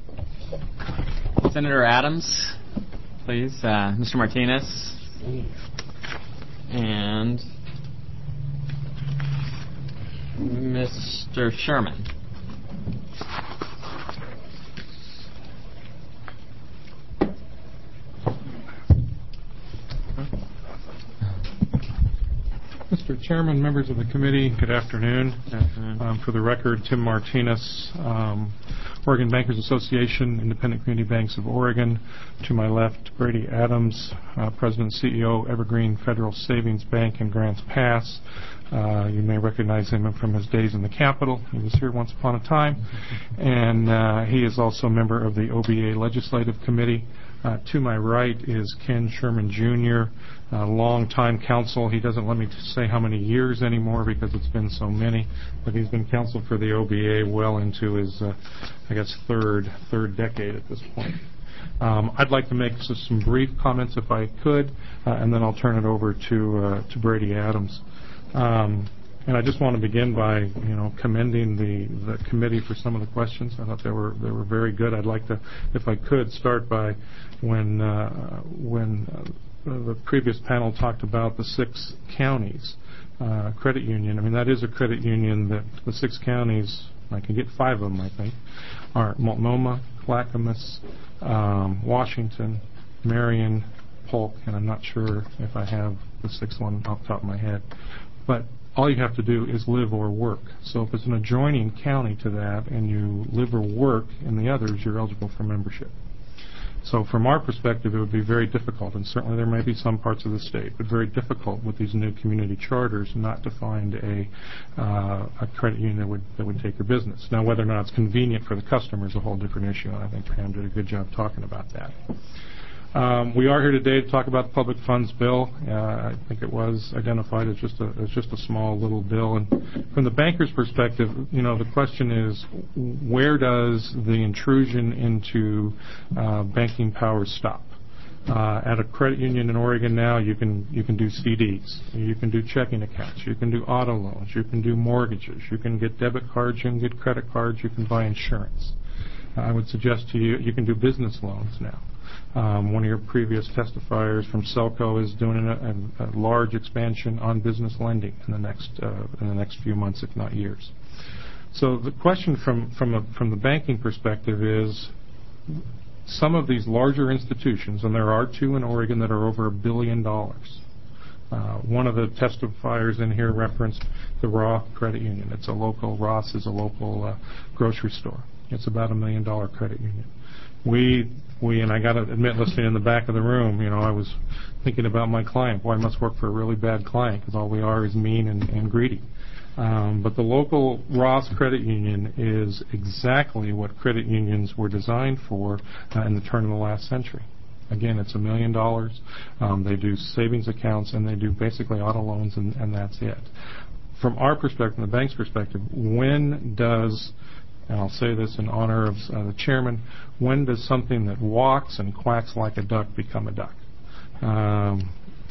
Speaker 1: Senator Adams, please. Uh, Mister Martinez. And Mister Sherman.
Speaker 9: Mister Chairman, members of the committee, good afternoon. Mm-hmm. Um, for the record, Tim Martinez, um, Oregon Bankers Association, Independent Community Banks of Oregon. To my left, Brady Adams, uh, President and C E O, Evergreen Federal Savings Bank in Grants Pass. Uh, you may recognize him from his days in the Capitol. He was here once upon a time. And uh, he is also a member of the O B A Legislative Committee. Uh, to my right is Ken Sherman, Junior, uh, long-time counsel. He doesn't let me say how many years anymore because it's been so many, but he's been counsel for the O B A well into his, uh, I guess, third third decade at this point. Um, I'd like to make some brief comments if I could, uh, and then I'll turn it over to uh, to Brady Adams. Um, And I just want to begin by, you know, commending the, the committee for some of the questions. I thought they were they were very good. I'd like to, if I could, start by when uh, when uh, the previous panel talked about the six counties uh, credit union. I mean, that is a credit union that the six counties, I can get five of them, I think, are Multnomah, Clackamas, um, Washington, Marion, Polk, and I'm not sure if I have the sixth one off the top of my head, but all you have to do is live or work. So if it's an adjoining county to that and you live or work in the others, you're eligible for membership. So from our perspective, it would be very difficult, and certainly there may be some parts of the state, but very difficult with these new community charters not to find a uh, a credit union that would that would take your business. Now, whether or not it's convenient for the customer is a whole different issue, and I think Pam did a good job talking about that. Um, we are here today to talk about the public funds bill. Uh, I think it was identified as just a as just a small little bill. And from the banker's perspective, you know, the question is, where does the intrusion into uh, banking powers stop? Uh, at a credit union in Oregon now, you can you can do C Ds, you can do checking accounts, you can do auto loans, you can do mortgages, you can get debit cards, you can get credit cards, you can buy insurance. Uh, I would suggest to you you can do business loans now. Um, one of your previous testifiers from Selco is doing a, a, a large expansion on business lending in the next uh, in the next few months, if not years. So the question from from a, from the banking perspective is, some of these larger institutions, and there are two in Oregon that are over a billion dollars. Uh, one of the testifiers in here referenced the Raw Credit Union. It's a local, Ross is a local uh, grocery store. It's about a million dollar credit union. We, we, and I got to admit, listening in the back of the room, you know, I was thinking about my client. Boy, I must work for a really bad client, because all we are is mean and, and greedy. Um, but the local Ross Credit Union is exactly what credit unions were designed for uh, in the turn of the last century. Again, it's a million dollars. Um, they do savings accounts, and they do basically auto loans, and, and that's it. From our perspective, from the bank's perspective, when does, and I'll say this in honor of uh, the chairman, when does something that walks and quacks like a duck become a duck? Um,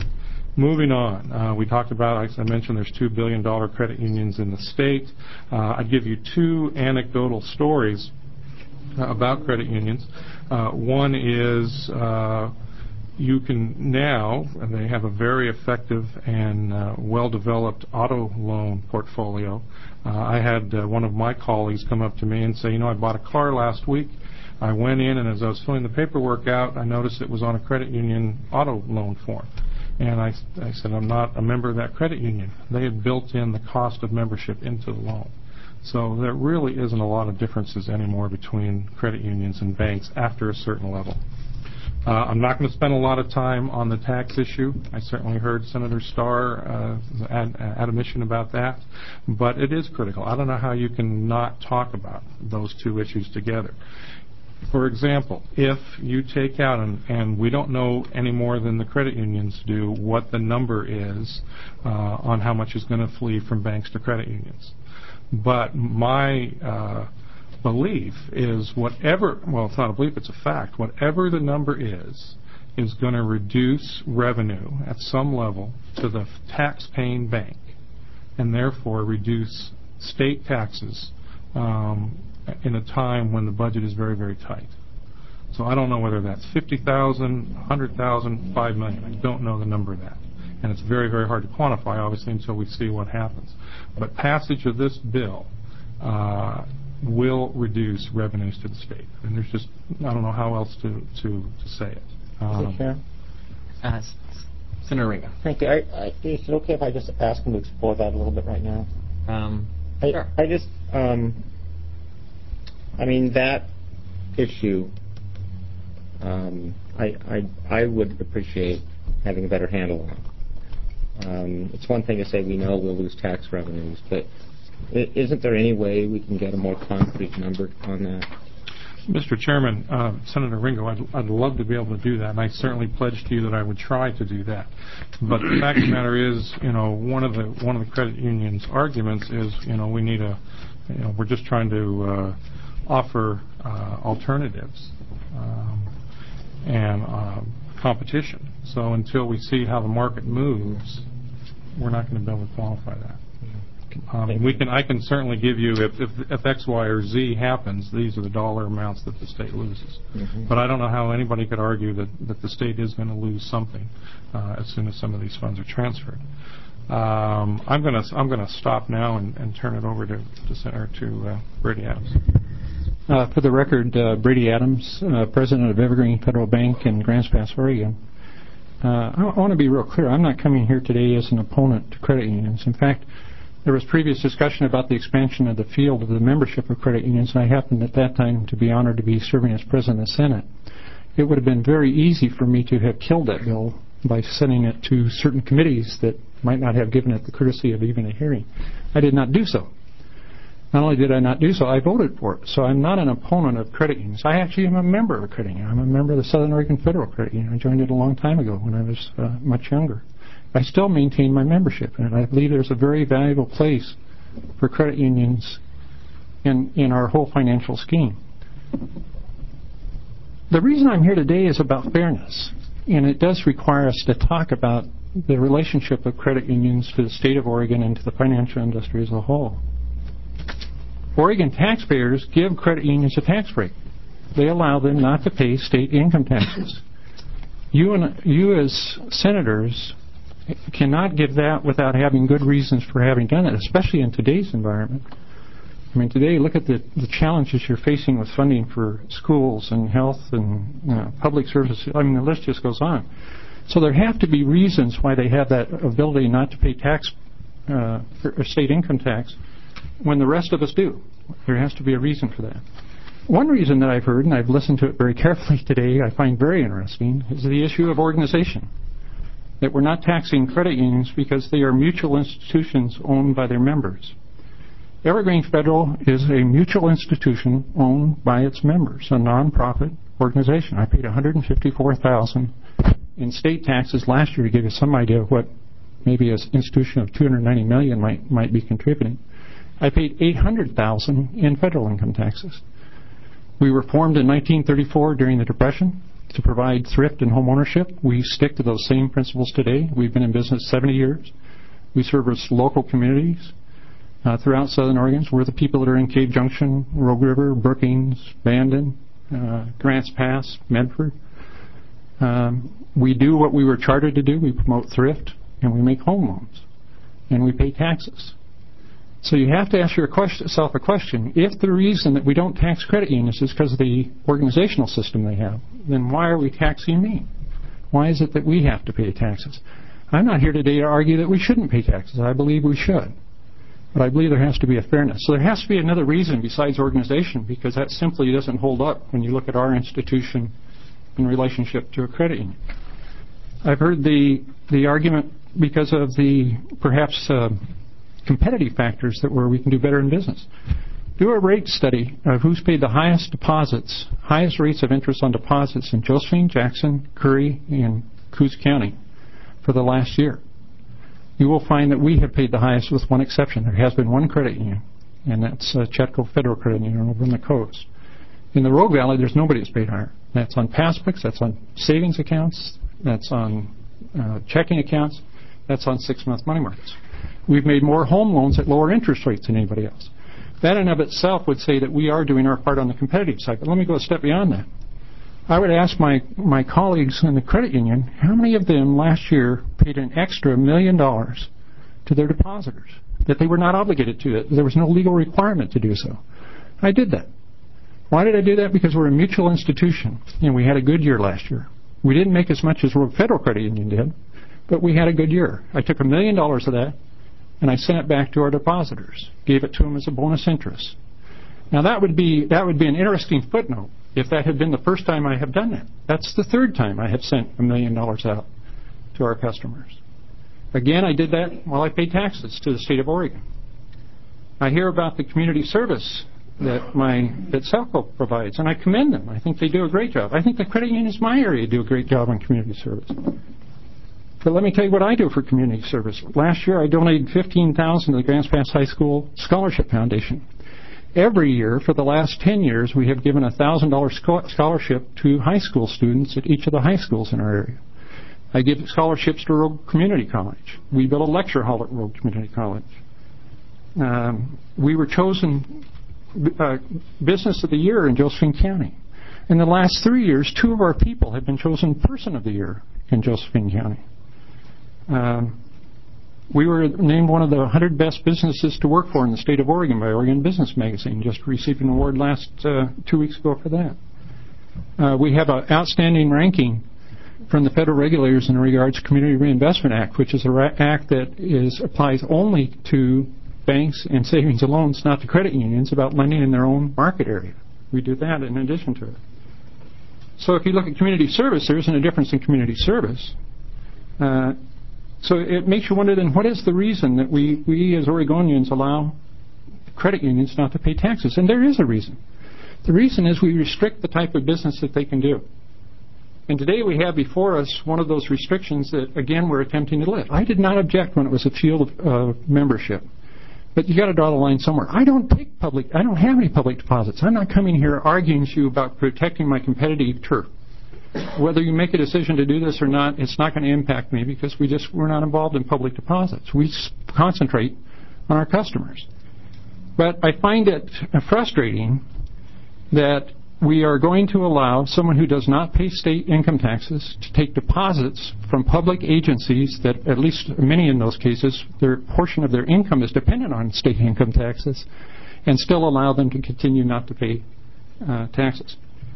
Speaker 9: Moving on, uh, we talked about, as I mentioned, there's two billion dollar credit unions in the state. Uh, I'd give you two anecdotal stories uh, about credit unions. Uh, one is uh, you can now, and they have a very effective and uh, well-developed auto loan portfolio. Uh, I had uh, one of my colleagues come up to me and say, you know, I bought a car last week. I went in, and as I was filling the paperwork out, I noticed it was on a credit union auto loan form. And I, I said, I'm not a member of that credit union. They had built in the cost of membership into the loan. So there really isn't a lot of differences anymore between credit unions and banks after a certain level. Uh, I'm not going to spend a lot of time on the tax issue. I certainly heard Senator Starr uh, add, add admission about that. But it is critical. I don't know how you can not talk about those two issues together. For example, if you take out, and, and we don't know any more than the credit unions do, what the number is uh, on how much is going to flee from banks to credit unions. But my uh, belief is whatever, well, it's not a belief, it's a fact, whatever the number is, is going to reduce revenue at some level to the tax-paying bank, and therefore reduce state taxes um, in a time when the budget is very, very tight. So I don't know whether that's fifty thousand, one hundred thousand, five million. I don't know the number of that. And it's very, very hard to quantify, obviously, until we see what happens. But passage of this bill uh, will reduce revenues to the state. And there's just, I don't know how else to, to, to say it. Um,
Speaker 5: Is it fair?
Speaker 1: Uh, Senator Ringo.
Speaker 5: Thank you. I, I, is it okay if I just ask him to explore that a little bit right now?
Speaker 1: Um,
Speaker 5: I,
Speaker 1: sure.
Speaker 5: I just, um, I mean, that issue, um, I, I, I would appreciate having a better handle on. Um, it's one thing to say we know we'll lose tax revenues, but isn't there any way we can get a more concrete number on that?
Speaker 9: Mister Chairman, uh, Senator Ringo, I'd, I'd love to be able to do that, and I certainly pledge to you that I would try to do that. But the fact of the matter is, you know, one of the one of the credit union's arguments is, you know, we need a, you know, we're just trying to uh, offer uh, alternatives um, and uh, competition. So until we see how the market moves, we're not going to be able to qualify that. Um, we can, I can certainly give you, if, if, if X, Y, or Z happens, these are the dollar amounts that the state loses. Mm-hmm. But I don't know how anybody could argue that, that the state is going to lose something uh, as soon as some of these funds are transferred. Um, I'm going to I'm going to stop now and, and turn it over to, to Senator to uh, Brady Adams.
Speaker 7: Uh, for the record, uh, Brady Adams, uh, president of Evergreen Federal Bank in Grants Pass, Oregon. Uh, I, I want to be real clear. I'm not coming here today as an opponent to credit unions. In fact, there was previous discussion about the expansion of the field of the membership of credit unions, and I happened at that time to be honored to be serving as president of the Senate. It would have been very easy for me to have killed that bill by sending it to certain committees that might not have given it the courtesy of even a hearing. I did not do so. Not only did I not do so, I voted for it. So I'm not an opponent of credit unions. I actually am a member of a credit union. I'm a member of the Southern Oregon Federal Credit Union. I joined it a long time ago when I was uh, much younger. I still maintain my membership, and I believe there's a very valuable place for credit unions in, in our whole financial scheme. The reason I'm here today is about fairness. and it does require us to talk about the relationship of credit unions to the state of Oregon and to the financial industry as a whole. Oregon taxpayers give credit unions a tax break. They allow them not to pay state income taxes. You and you as senators cannot give that without having good reasons for having done it, especially in today's environment. I mean, today, look at the, the challenges you're facing with funding for schools and health and you know, public services. I mean, the list just goes on. So there have to be reasons why they have that ability not to pay tax, uh, or state income tax, when the rest of us do. There has to be a reason for that. One reason that I've heard, and I've listened to it very carefully today, I find very interesting, is the issue of organization. That we're not taxing credit unions because they are mutual institutions owned by their members. Evergreen Federal is a mutual institution owned by its members, a nonprofit organization. I paid one hundred fifty-four thousand dollars in state taxes last year to give you some idea of what maybe an institution of two hundred ninety million dollars might might be contributing. I paid eight hundred thousand dollars in federal income taxes. We were formed in nineteen thirty-four during the Depression to provide thrift and home ownership. We stick to those same principles today. We've been in business seventy years. We service local communities uh, throughout Southern Oregon. We're the people that are in Cave Junction, Rogue River, Brookings, Bandon, uh, Grants Pass, Medford. Um, we do what we were chartered to do. We promote thrift, and we make home loans, and we pay taxes. So you have to ask yourself a question. If the reason that we don't tax credit unions is because of the organizational system they have, then why are we taxing me? Why is it that we have to pay taxes? I'm not here today to argue that we shouldn't pay taxes. I believe we should. But I believe there has to be a fairness. So there has to be another reason besides organization, because that simply doesn't hold up when you look at our institution in relationship to a credit union. I've heard the the argument because of the perhaps uh, competitive factors that where we can do better in business. Do a rate study of who's paid the highest deposits, highest rates of interest on deposits in Josephine, Jackson, Curry, and Coos County for the last year. You will find that we have paid the highest with one exception. There has been one credit union, and that's uh, Chetco Federal Credit Union over on the coast. In the Rogue Valley, there's nobody that's paid higher. That's on passbooks, that's on savings accounts, that's on uh, checking accounts, that's on six-month money markets. We've made more home loans at lower interest rates than anybody else. That in of itself would say that we are doing our part on the competitive side. But let me go a step beyond that. I would ask my, my colleagues in the credit union, how many of them last year paid an extra million dollars to their depositors that they were not obligated to? There was no legal requirement to do so. I did that. Why did I do that? Because we're a mutual institution, and we had a good year last year. We didn't make as much as Rogue Federal Credit Union did, but we had a good year. I took a million dollars of that, and I sent it back to our depositors, gave it to them as a bonus interest. Now that would be that would be an interesting footnote if that had been the first time I have done that. That's the third time I have sent a million dollars out to our customers. Again, I did that while I paid taxes to the state of Oregon. I hear about the community service that my that Selco provides, and I commend them. I think they do a great job. I think the credit unions in my area do a great job on community service. But let me tell you what I do for community service. Last year, I donated fifteen thousand dollars to the Grants Pass High School Scholarship Foundation. Every year for the last ten years, we have given a one thousand dollars scholarship to high school students at each of the high schools in our area. I give scholarships to Rogue Community College. We built a lecture hall at Rogue Community College. Um, we were chosen uh, Business of the Year in Josephine County. In the last three years, two of our people have been chosen Person of the Year in Josephine County. Um, we were named one of the one hundred best businesses to work for in the state of Oregon by Oregon Business Magazine. Just received an award last uh, two weeks ago for that. Uh, we have an outstanding ranking from the federal regulators in regards to Community Reinvestment Act, which is an ra- act that is applies only to banks and savings and loans, not to credit unions, about lending in their own market area. We do that in addition to it. So if you look at community service, there isn't a difference in community service. Uh, So it makes you wonder then, what is the reason that we, we as Oregonians allow credit unions not to pay taxes? And there is a reason. The reason is we restrict the type of business that they can do. And today we have before us one of those restrictions that, again, we're attempting to lift. I did not object when it was a field of uh, membership. But you got to draw the line somewhere. I don't take public, I don't have any public deposits. I'm not coming here arguing to you about protecting my competitive turf.
Speaker 10: whether you make a decision to do this or not, it's not going to impact me because we just we're not involved in public deposits. We s- concentrate on our customers. But I find it frustrating that we are going to allow someone who does not pay state income taxes to take deposits from public agencies that, at least many in those cases, their portion of their income is dependent on state income taxes, and still allow them to continue not to pay uh, taxes.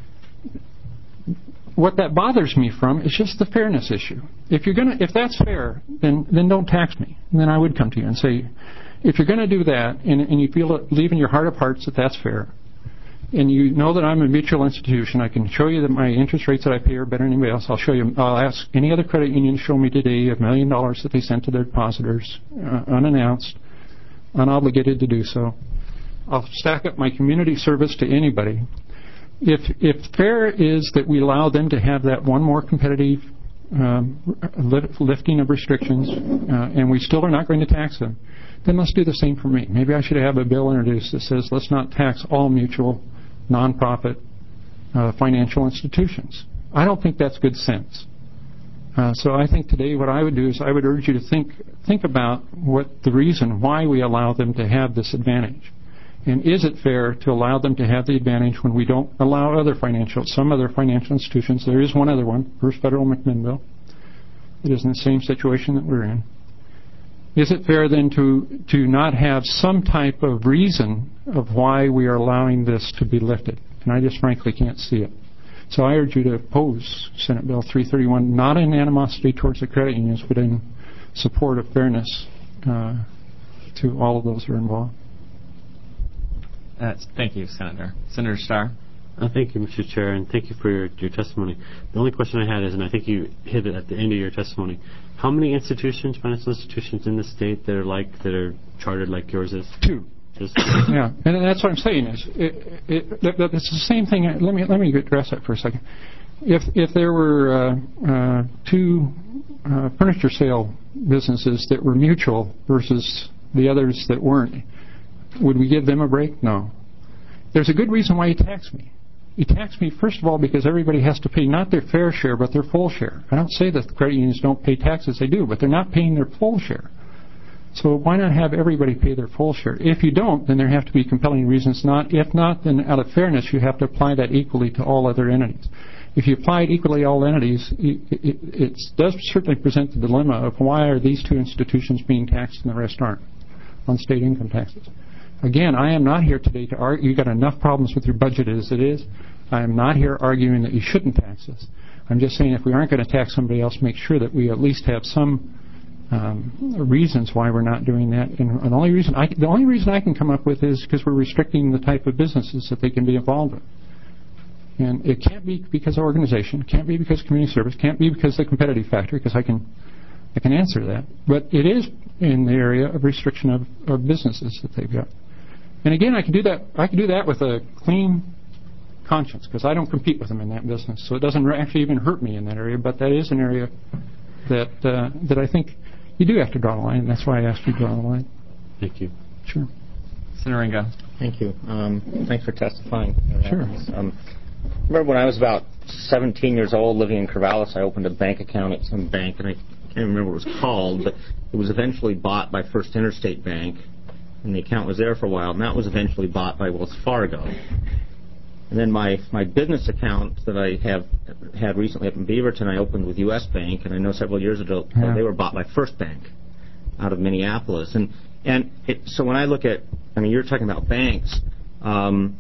Speaker 10: What that bothers me from is just the fairness issue. If you're going to, if that's fair, then then don't tax me. And then I would come to you and say, if you're going to do that, and, and you feel it, believe in your heart of hearts that that's fair, and you know that I'm a mutual institution, I can show you that my interest rates that I pay are better than anybody else. I'll show you. I'll ask any other credit union to show me today a million dollars that they sent to their depositors, uh, unannounced, unobligated to do so. I'll stack up my community service to anybody. If if fair is that we allow them to have that one more competitive um, lifting of restrictions, uh, and we still are not going to tax them, then let's do the same for me. Maybe I should have a bill introduced that says let's not tax all mutual, nonprofit uh, financial institutions. I don't think that's good sense. Uh, so I think today what I would do is I would urge you to think think about what the reason why we allow them to have this advantage. And is it fair to allow them to have the advantage when we don't allow other financial, some other financial institutions? There is one other one, First Federal McMinnville. It is in the same situation that we're in. Is it fair then to to not have some type of reason of why we are allowing this to be lifted? And I just frankly can't see it. So I urge you to oppose Senate Bill three thirty-one, not in animosity towards the credit unions, but in support of fairness uh, to all of those who are involved.
Speaker 1: Uh, thank you, Senator. Senator Starr.
Speaker 2: Uh, thank you, Mister Chair, and thank you for your, your testimony. The only question I had is, and I think you hit it at the end of your testimony, how many institutions, financial institutions in the state that are like that are chartered like yours is?
Speaker 10: Two.
Speaker 2: Just
Speaker 10: yeah, and that's what I'm saying is it, it, it, it's the same thing. Let me let me address that for a second. If if there were uh, uh, two uh, furniture sale businesses that were mutual versus the others that weren't, would we give them a break? No. There's a good reason why you tax me. You tax me, first of all, because everybody has to pay not their fair share, but their full share. I don't say that the credit unions don't pay taxes. They do, but they're not paying their full share. So why not have everybody pay their full share? If you don't, then there have to be compelling reasons not. If not, then out of fairness, you have to apply that equally to all other entities. If you apply it equally to all entities, it, it, it does certainly present the dilemma of why are these two institutions being taxed and the rest aren't on state income taxes. Again, I am not here today to argue. You've got enough problems with your budget as it is. I am not here arguing that you shouldn't tax us. I'm just saying if we aren't going to tax somebody else, make sure that we at least have some um, reasons why we're not doing that. And the only reason I, the only reason I can come up with is because we're restricting the type of businesses that they can be involved with. And it can't be because of organization. It can't be because of community service. It can't be because of the competitive factor, because I can I can answer that. But it is in the area of restriction of, of businesses that they've got. And again, I can do that. I can do that with a clean conscience because I don't compete with them in that business. So it doesn't actually even hurt me in that area. But that is an area that uh, that I think you do have to draw a line, and that's why I asked you to draw a line.
Speaker 2: Thank you.
Speaker 10: Sure.
Speaker 1: Senator Ringo.
Speaker 5: Thank you. Um, thanks for testifying.
Speaker 10: Sure.
Speaker 5: Um, remember when I was about seventeen years old, living in Corvallis, I opened a bank account at some bank, and I can't remember what it was called, but it was eventually bought by First Interstate Bank. And the account was there for a while, and that was eventually bought by Wells Fargo. And then my, my business account that I have had recently up in Beaverton, I opened with U S Bank, and I know several years ago
Speaker 10: yeah.
Speaker 5: they were bought by First Bank out of Minneapolis. And and it, so when I look at, I mean, you're talking about banks, um,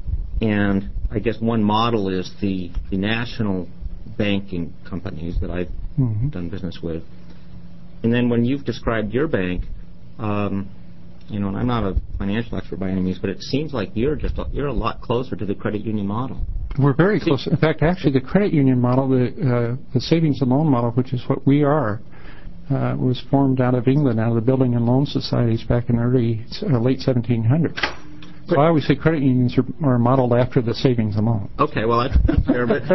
Speaker 5: and I guess one model is the, the national banking companies that I've mm-hmm. done business with. And then when you've described your bank, um, you know, and I'm not a financial expert by any means, but it seems like you're just a, you're a lot closer to the credit union model.
Speaker 10: We're very close. In fact, actually, the credit union model, the uh, the savings and loan model, which is what we are, uh, was formed out of England, out of the building and loan societies back in the early uh, late seventeen hundreds. So I always say credit unions are, are modeled after the savings and loan.
Speaker 5: Okay, well that's, that's fair, but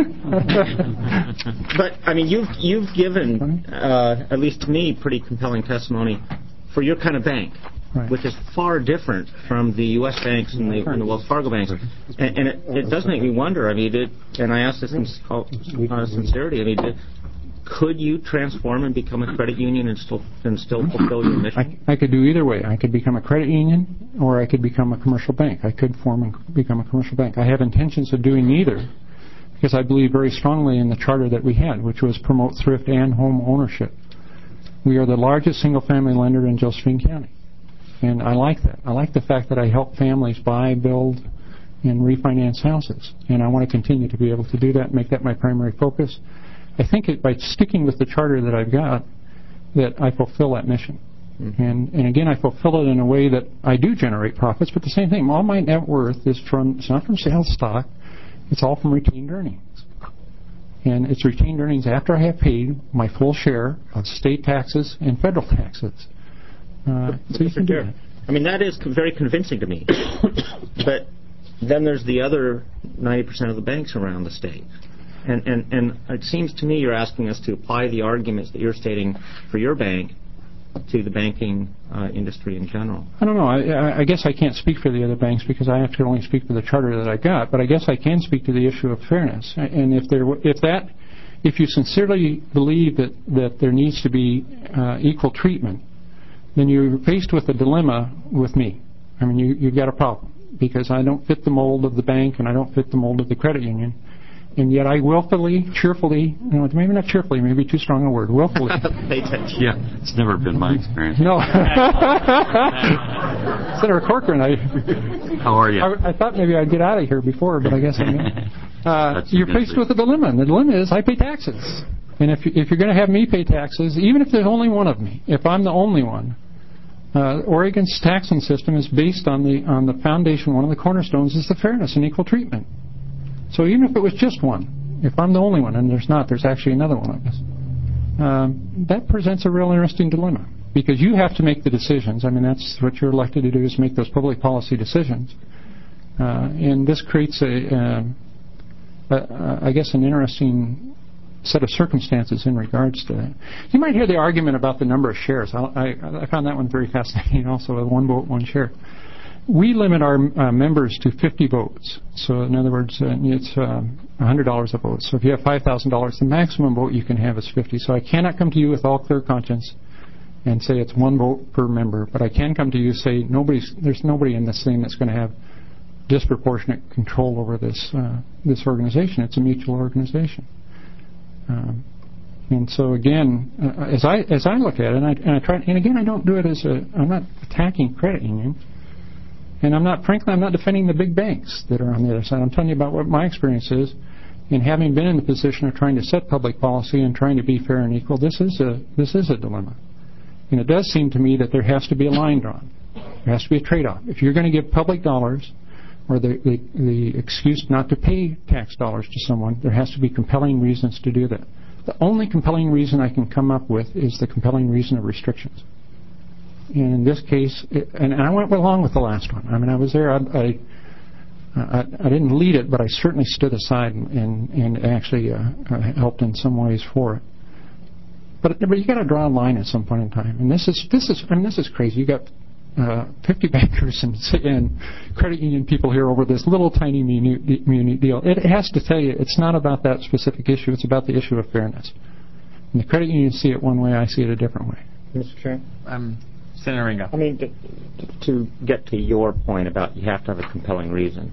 Speaker 5: but I mean you've you've given uh, at least to me pretty compelling testimony for your kind of bank. right. which is far different from the U S banks and the, and the Wells Fargo banks. And, and it, it does make me wonder, I mean, it, and I ask this in uh, sincerity, I mean, did, could you transform and become a credit union and still and still fulfill your mission?
Speaker 10: I, I could do either way. I could become a credit union, or I could become a commercial bank. I could form and become a commercial bank. I have intentions of doing neither, because I believe very strongly in the charter that we had, which was promote thrift and home ownership. We are the largest single-family lender in Josephine County, and I like that. I like the fact that I help families buy, build, and refinance houses, and I want to continue to be able to do that and make that my primary focus. I think it, by sticking with the charter that I've got, that I fulfill that mission. Mm-hmm. And, and again, I fulfill it in a way that I do generate profits, but the same thing, all my net worth is from, it's not from sales stock, it's all from retained earnings. And it's retained earnings after I have paid my full share of state taxes and federal taxes. Uh, so you can do that.
Speaker 5: I mean, that is very convincing to me. But then there's the other ninety percent of the banks around the state. And, and, and it seems to me you're asking us to apply the arguments that you're stating for your bank to the banking uh, industry in general.
Speaker 10: I don't know. I, I guess I can't speak for the other banks because I have to only speak for the charter that I got. But I guess I can speak to the issue of fairness. And if there, if that, if you sincerely believe that, that there needs to be uh, equal treatment, then you're faced with a dilemma with me. I mean, you, you've got a problem because I don't fit the mold of the bank and I don't fit the mold of the credit union. And yet I willfully, cheerfully, you know, maybe not cheerfully, maybe too strong a word, willfully.
Speaker 11: Yeah, it's never been my experience.
Speaker 10: No. Senator Corcoran, I...
Speaker 11: How are you?
Speaker 10: I, I thought maybe I'd get out of here before, but I guess I didn't. Uh, you're faced with a dilemma, and the dilemma is I pay taxes. And if, you, if you're going to have me pay taxes, even if there's only one of me, if I'm the only one, uh, Oregon's taxing system is based on the on the foundation, one of the cornerstones is the fairness and equal treatment. So even if it was just one, if I'm the only one, and there's not, there's actually another one of us, um, that presents a real interesting dilemma. Because you have to make the decisions. I mean, that's what you're elected to do, is make those public policy decisions. Uh, and this creates, a, uh, a, I guess, an interesting set of circumstances in regards to that. You might hear the argument about the number of shares. I, I, I found that one very fascinating also, with one vote, one share. We limit our uh, members to fifty votes. So, in other words, uh, it's uh, one hundred dollars a vote. So if you have five thousand dollars, the maximum vote you can have is fifty. So I cannot come to you with all clear conscience and say it's one vote per member. But I can come to you and say nobody's, there's nobody in this thing that's going to have disproportionate control over this uh, this organization. It's a mutual organization. Um, and so again, uh, as I as I look at it, and I, and I try, and again, I don't do it as a, I'm not attacking credit union. And I'm not, frankly, I'm not defending the big banks that are on the other side. I'm telling you about what my experience is. And having been in the position of trying to set public policy and trying to be fair and equal, this is a this is a dilemma. And it does seem to me that there has to be a line drawn. There has to be a trade-off. If you're going to give public dollars or the, the, the excuse not to pay tax dollars to someone, there has to be compelling reasons to do that. The only compelling reason I can come up with is the compelling reason of restrictions. And in this case, it, and, and I went along with the last one. I mean, I was there. I, I, I, I didn't lead it, but I certainly stood aside and, and actually uh, uh, helped in some ways for it. But, but you got to draw a line at some point in time. And this is this is I mean, this is crazy. You got uh, fifty bankers and, and credit union people here over this little tiny muni deal. It has to tell you, it's not about that specific issue. It's about the issue of fairness. And the credit unions see it one way. I see it a different way.
Speaker 5: Mister Chair?
Speaker 1: Um, Senator Ringo.
Speaker 5: I mean, to, to get to your point about you have to have a compelling reason.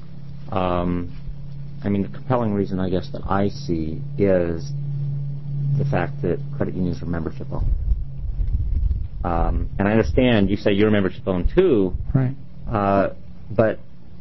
Speaker 5: Um, I mean, the compelling reason, I guess, that I see is the fact that credit unions are membership owned. Um, and I understand you say you're membership owned too,
Speaker 10: right?
Speaker 5: Uh, but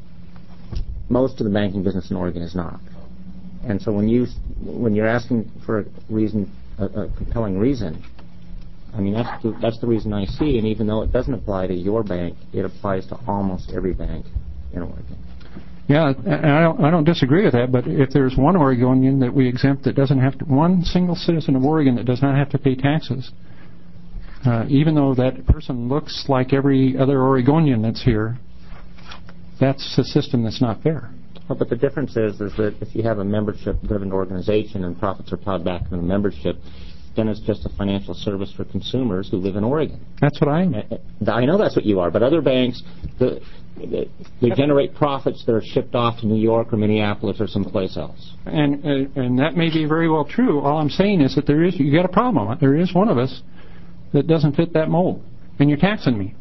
Speaker 5: most of the banking business in Oregon is not. And so when you when you're asking for a reason, a, a compelling reason, I mean, that's the, that's the reason I see, and even though it doesn't apply to your bank, it applies to almost every bank in Oregon.
Speaker 10: Yeah, and I don't, I don't disagree with that, but if there's one Oregonian that we exempt that doesn't have to, one single citizen of Oregon that does not have to pay taxes, uh, even though that person looks like every other Oregonian that's here, that's a system that's not fair.
Speaker 5: Well, but the difference is, is that if you have a membership-driven organization and profits are plowed back into the membership, then it's just a financial service for consumers who live in Oregon.
Speaker 10: That's what I am.
Speaker 5: I know that's what you are, but other banks, the, they, they generate profits that are shipped off to New York or Minneapolis or someplace else.
Speaker 10: And uh, and that may be very well true. All I'm saying is that there is you got a problem. There is one of us that doesn't fit that mold, and you're taxing me.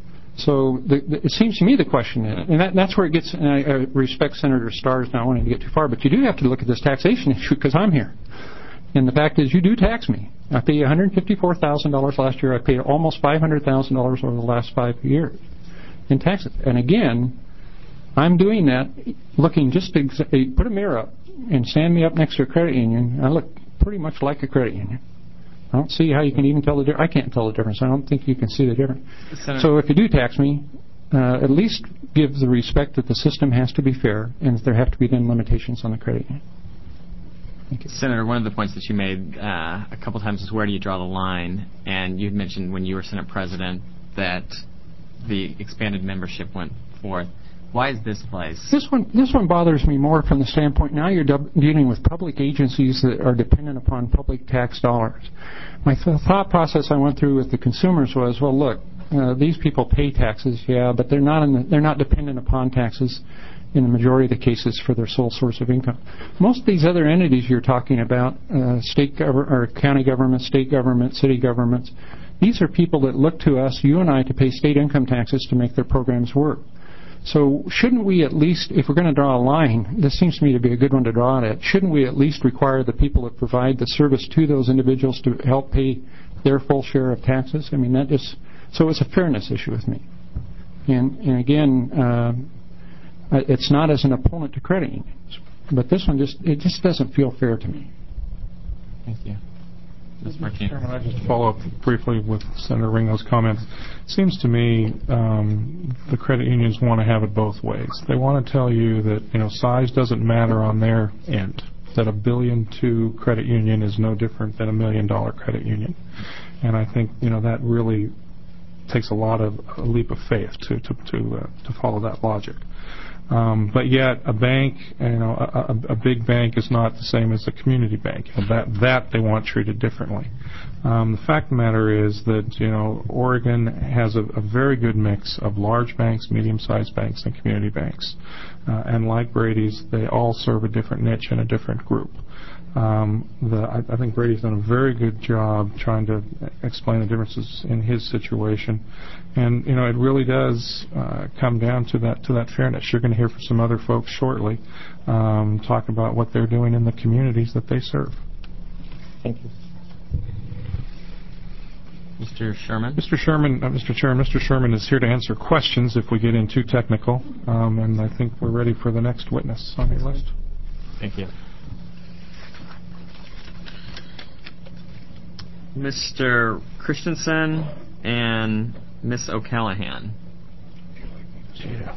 Speaker 10: So the, the, it seems to me the question is, and that, that's where it gets, and I, I respect Senator Starr's not wanting to get too far, but you do have to look at this taxation issue because I'm here. And the fact is you do tax me. I paid one hundred fifty-four thousand dollars last year. I paid almost five hundred thousand dollars over the last five years in taxes. And again, I'm doing that looking just to exa- put a mirror up and stand me up next to a credit union. I look pretty much like a credit union. I don't see how you can even tell the difference. I can't tell the difference. I don't think you can see the difference. Senator. So if you do tax me, uh, at least give the respect that the system has to be fair and that there have to be then limitations on the credit union. Thank you.
Speaker 1: Senator, one of the points that you made uh, a couple times is where do you draw the line? And you mentioned when you were Senate President that the expanded membership went forth. Why is this place?
Speaker 10: This one, this one bothers me more from the standpoint now you're dub- dealing with public agencies that are dependent upon public tax dollars. My th- thought process I went through with the consumers was, well, look, uh, these people pay taxes, yeah, but they're not in the, they're not dependent upon taxes in the majority of the cases for their sole source of income. Most of these other entities you're talking about, uh, state gov- or county governments, state governments, city governments, these are people that look to us, you and I, to pay state income taxes to make their programs work. So shouldn't we at least, if we're going to draw a line, this seems to me to be a good one to draw it at, shouldn't we at least require the people that provide the service to those individuals to help pay their full share of taxes? I mean, that just, so it's a fairness issue with me. And, and again, uh, it's not as an opponent to credit unions, but this one just, it just doesn't feel fair to me.
Speaker 1: Thank you. Miz
Speaker 9: Mister Chairman, I just follow up briefly with Senator Ringo's comments. It seems to me um, the credit unions want to have it both ways. They want to tell you that you know size doesn't matter on their end. That a billion two credit union is no different than a million dollar credit union, and I think you know that really takes a lot of a leap of faith to to to, uh, to follow that logic. Um, but yet, a bank, you know, a, a, a big bank is not the same as a community bank. You know, that that they want treated differently. Um, the fact of the matter is that you know Oregon has a, a very good mix of large banks, medium-sized banks, and community banks. Uh, and like Brady's, they all serve a different niche and a different group. Um, the, I, I think Brady's done a very good job trying to explain the differences in his situation, and you know it really does uh, come down to that to that fairness. You're going to hear from some other folks shortly um, talk about what they're doing in the communities that they serve.
Speaker 5: Thank you,
Speaker 1: Mister Sherman.
Speaker 9: Mister Sherman, uh, Mister Chair, Mister Sherman is here to answer questions if we get in too technical, um, and I think we're ready for the next witness on your list.
Speaker 1: Thank you. Mister Christensen and Miss O'Callahan.
Speaker 9: Yeah.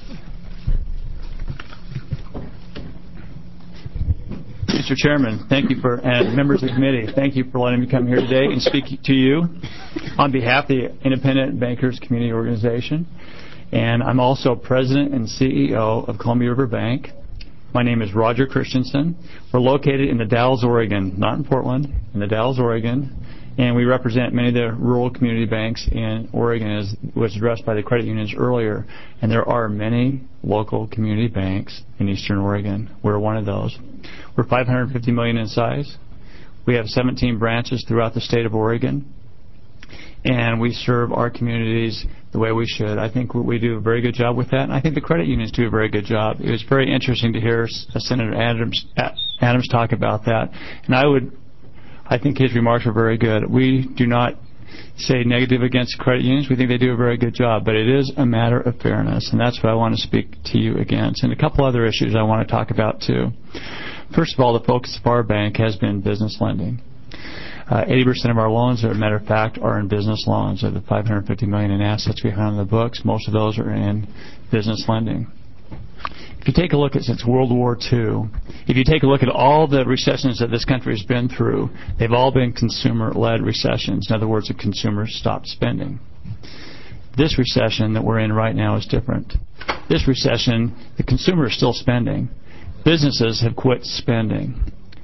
Speaker 12: Mister Chairman, thank you for, and members of the committee, thank you for letting me come here today and speak to you on behalf of the Independent Bankers Community Organization. And I'm also President and C E O of Columbia River Bank. My name is Roger Christensen. We're located in the Dalles, Oregon, not in Portland, in the Dalles, Oregon. And we represent many of the rural community banks in Oregon, as was addressed by the credit unions earlier. And there are many local community banks in eastern Oregon. We're one of those. We're five hundred fifty million dollars in size. We have seventeen branches throughout the state of Oregon. And we serve our communities the way we should. I think we do a very good job with that, and I think the credit unions do a very good job. It was very interesting to hear Senator Adams Adams talk about that, and I would, I think his remarks were very good. We do not say negative against credit unions. We think they do a very good job, but it is a matter of fairness, and that's what I want to speak to you against. And a couple other issues I want to talk about too. First of all, the focus of our bank has been business lending. Uh, eighty percent of our loans, as a matter of fact, are in business loans. Of the five hundred fifty million dollars in assets we have on the books, most of those are in business lending. If you take a look at since World War Two, if you take a look at all the recessions that this country has been through, they've all been consumer-led recessions. In other words, the consumers stopped spending. This recession that we're in right now is different. This recession, the consumer is still spending. Businesses have quit spending.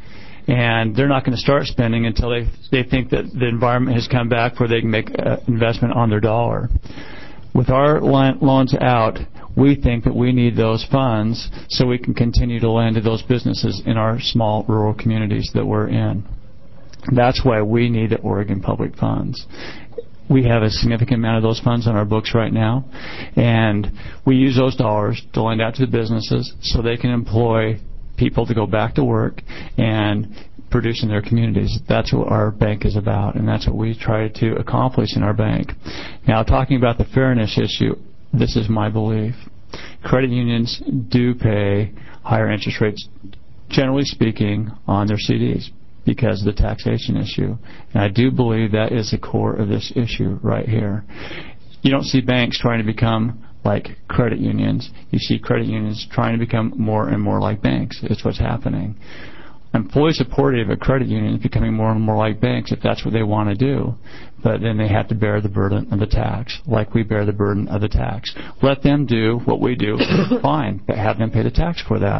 Speaker 12: and they're not going to start spending until they they think that the environment has come back where they can make an investment on their dollar. With our loans out, we think that we need those funds so we can continue to lend to those businesses in our small rural communities that we're in. That's why we need the Oregon Public Funds. We have a significant amount of those funds on our books right now, and we use those dollars to lend out to the businesses so they can employ people to go back to work and produce in their communities. That's what our bank is about, and that's what we try to accomplish in our bank. Now, talking about the fairness issue, this is my belief. Credit unions do pay higher interest rates, generally speaking, on their C Ds because of the taxation issue. And I do believe that is the core of this issue right here. You don't see banks trying to become like credit unions. You see credit unions trying to become more and more like banks. It's what's happening. I'm fully supportive of credit unions becoming more and more like banks if that's what they want to do. But then they have to bear the burden of the tax, like we bear the burden of the tax. Let them do what we do, fine, but have them pay the tax for that.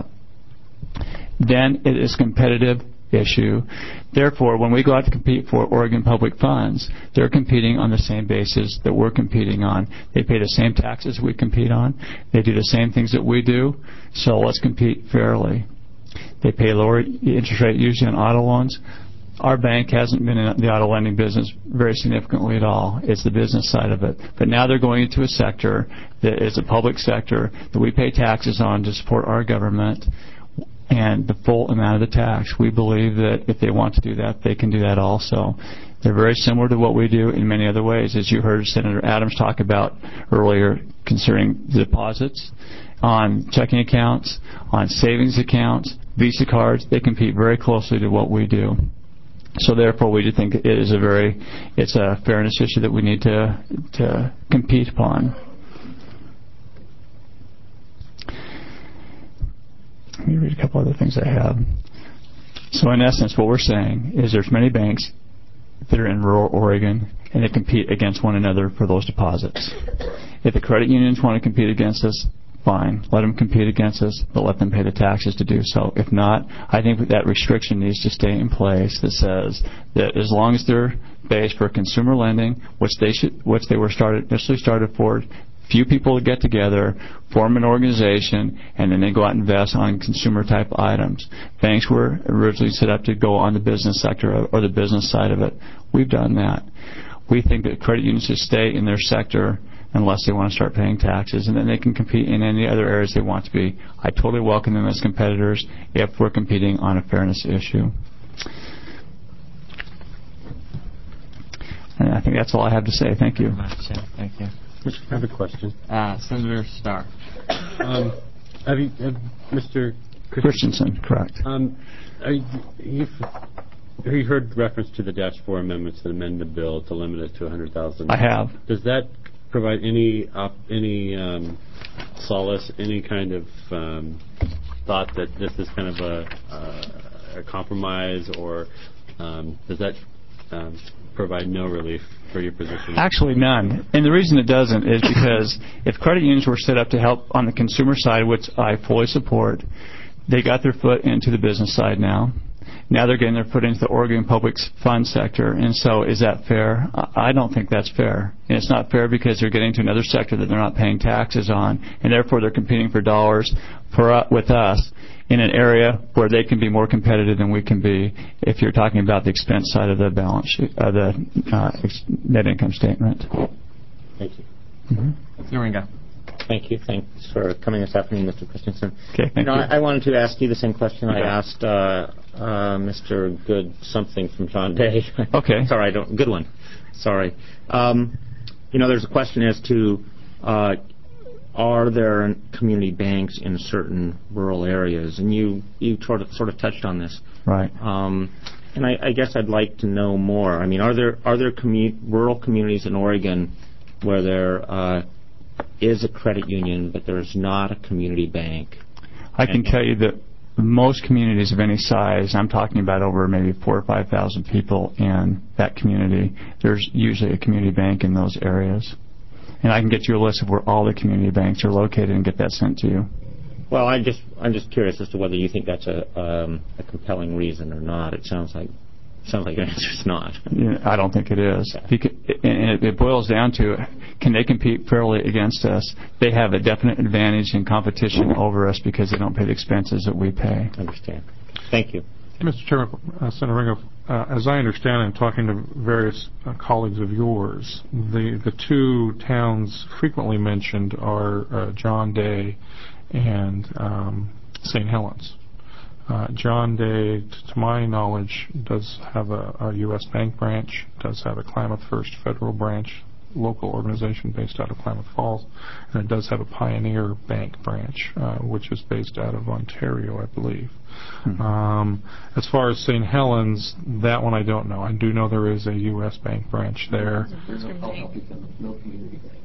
Speaker 12: Then it is a competitive issue. Therefore, when we go out to compete for Oregon Public Funds, they're competing on the same basis that we're competing on. They pay the same taxes we compete on. They do the same things that we do. So let's compete fairly. They pay lower interest rate usually on auto loans. Our bank hasn't been in the auto lending business very significantly at all. It's the business side of it. But now they're going into a sector that is a public sector that we pay taxes on to support our government and the full amount of the tax. We believe that if they want to do that, they can do that also. They're very similar to what we do in many other ways, as you heard Senator Adams talk about earlier concerning the deposits on checking accounts, on savings accounts, Visa cards. They compete very closely to what we do. So therefore, we do think it is a very, it's a fairness issue that we need to to compete upon. Let me read a couple other things I have. So in essence, what we're saying is there's many banks that are in rural Oregon, and they compete against one another for those deposits. If the credit unions want to compete against us, fine. Let them compete against us, but let them pay the taxes to do so. If not, I think that restriction needs to stay in place that says that as long as they're based for consumer lending, which they should, which they were started initially started for, few people get together, form an organization, and then they go out and invest on consumer-type items. Banks were originally set up to go on the business sector or the business side of it. We've done that. We think that credit unions should stay in their sector unless they want to start paying taxes, and then they can compete in any other areas they want to be. I totally welcome them as competitors if we're competing on a fairness issue. And I think that's all I have to say. Thank you.
Speaker 1: Thank you.
Speaker 2: I have a question.
Speaker 1: Uh, Senator Starr.
Speaker 2: Um, have you, have Mister
Speaker 12: Christensen, correct.
Speaker 2: Um, are you, you've, have you heard reference to the Dash four amendments that amend the bill to limit it to one hundred thousand dollars?
Speaker 12: I have.
Speaker 2: Does that provide any op, any um, solace, any kind of um, thought that this is kind of a, uh, a compromise, or um, does that um, provide no relief for your position?
Speaker 12: Actually, none. And the reason it doesn't is because if credit unions were set up to help on the consumer side, which I fully support, they got their foot into the business side now. Now they're getting their foot into the Oregon Public Fund sector. And so is that fair? I don't think that's fair. And it's not fair because they're getting to another sector that they're not paying taxes on, and therefore they're competing for dollars for uh, with us in an area where they can be more competitive than we can be if you're talking about the expense side of the balance sheet, of the uh, net income statement.
Speaker 5: Thank you.
Speaker 12: Mm-hmm.
Speaker 1: Here we go.
Speaker 5: Thank you. Thanks for coming this afternoon, Mister Christensen.
Speaker 12: Okay, thank
Speaker 5: you. Know,
Speaker 12: you.
Speaker 5: I, I wanted to ask you the same question
Speaker 12: okay.
Speaker 5: I asked uh, uh, Mister Good something from John Day.
Speaker 12: Okay.
Speaker 5: Sorry, I don't. Good one. Sorry. Um, you know, there's a question as to uh, are there community banks in certain rural areas, and you you sort of sort of touched on this.
Speaker 12: Right.
Speaker 5: Um, and I, I guess I'd like to know more. I mean, are there are there commu- rural communities in Oregon where there uh, is a credit union, but there's not a community bank?
Speaker 12: I can tell you that most communities of any size, I'm talking about over maybe four or five thousand people in that community, there's usually a community bank in those areas. And I can get you a list of where all the community banks are located and get that sent to you.
Speaker 5: Well, I just I'm just curious as to whether you think that's a um, a compelling reason or not. It sounds like sounds like your answer is not.
Speaker 12: Yeah, I don't think it is.
Speaker 5: Okay.
Speaker 12: Because, and it, it boils down to, can they compete fairly against us? They have a definite advantage in competition over us because they don't pay the expenses that we pay.
Speaker 5: I understand. Thank you.
Speaker 9: Mister Chairman, uh, Senator Ringo, uh, as I understand and talking to various uh, colleagues of yours, the the two towns frequently mentioned are uh, John Day and um, Saint Helens. Uh, John Day, t- to my knowledge, does have a, a U S Bank branch, does have a Klamath First Federal branch, local organization based out of Klamath Falls, and it does have a Pioneer Bank branch, uh, which is based out of Ontario, I believe. Hmm. Um, as far as Saint Helens, that one I don't know. I do know there is a U S Bank branch there.
Speaker 13: There's no, no community banks.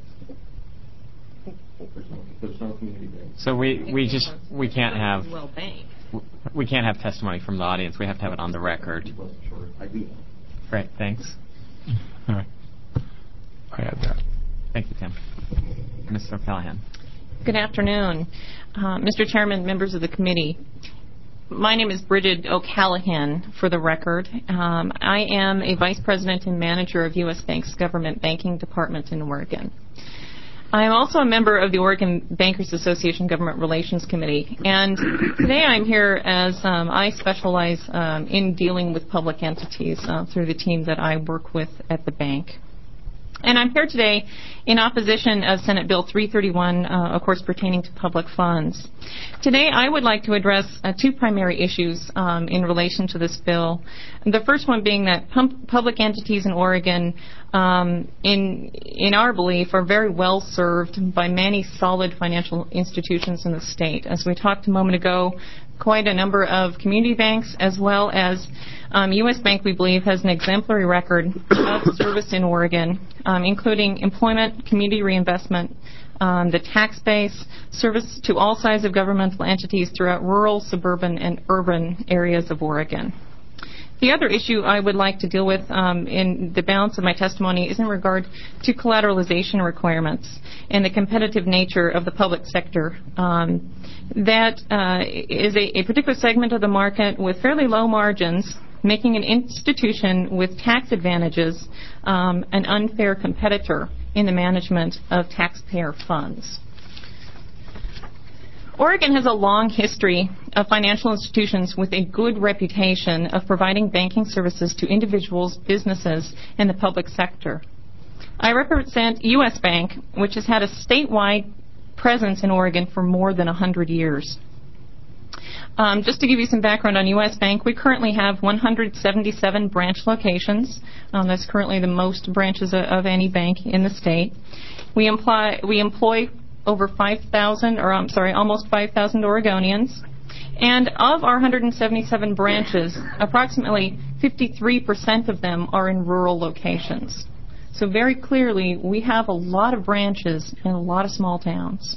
Speaker 13: There's no, there's no community banks.
Speaker 1: So we, we just we can't have
Speaker 14: Well, bank.
Speaker 1: we can't have testimony from the audience. We have to have it on the record.
Speaker 13: I do.
Speaker 1: Great, thanks.
Speaker 9: All right. I had that.
Speaker 1: Thank you, Tim. Mister O'Callaghan.
Speaker 14: Good afternoon. Uh, Mister Chairman, members of the committee. My name is Bridget O'Callaghan, for the record. Um, I am a Vice President and Manager of U S Bank's Government Banking Department in Oregon. I am also a member of the Oregon Bankers Association Government Relations Committee, and today I'm here as um, I specialize um, in dealing with public entities uh, through the team that I work with at the bank. And I'm here today in opposition of Senate Bill three thirty-one, uh, of course, pertaining to public funds. Today, I would like to address uh, two primary issues um, in relation to this bill. The first one being that pum- public entities in Oregon, um, in in our belief, are very well served by many solid financial institutions in the state. As we talked a moment ago, quite a number of community banks, as well as um, U S Bank, we believe, has an exemplary record of service in Oregon, um, including employment, community reinvestment, um, the tax base, service to all sides of governmental entities throughout rural, suburban, and urban areas of Oregon. The other issue I would like to deal with um, in the balance of my testimony is in regard to collateralization requirements and the competitive nature of the public sector. Um, that uh, is a, a particular segment of the market with fairly low margins, making an institution with tax advantages um, an unfair competitor in the management of taxpayer funds. Oregon has a long history of financial institutions with a good reputation of providing banking services to individuals, businesses, and the public sector. I represent U S Bank, which has had a statewide presence in Oregon for more than one hundred years. Um, just to give you some background on U S Bank, we currently have one hundred seventy-seven branch locations. Um, that's currently the most branches of, of any bank in the state. We employ, we employ over five thousand, or I'm sorry, almost five thousand Oregonians. And of our one hundred seventy-seven branches, approximately fifty-three percent of them are in rural locations. So very clearly, we have a lot of branches in a lot of small towns.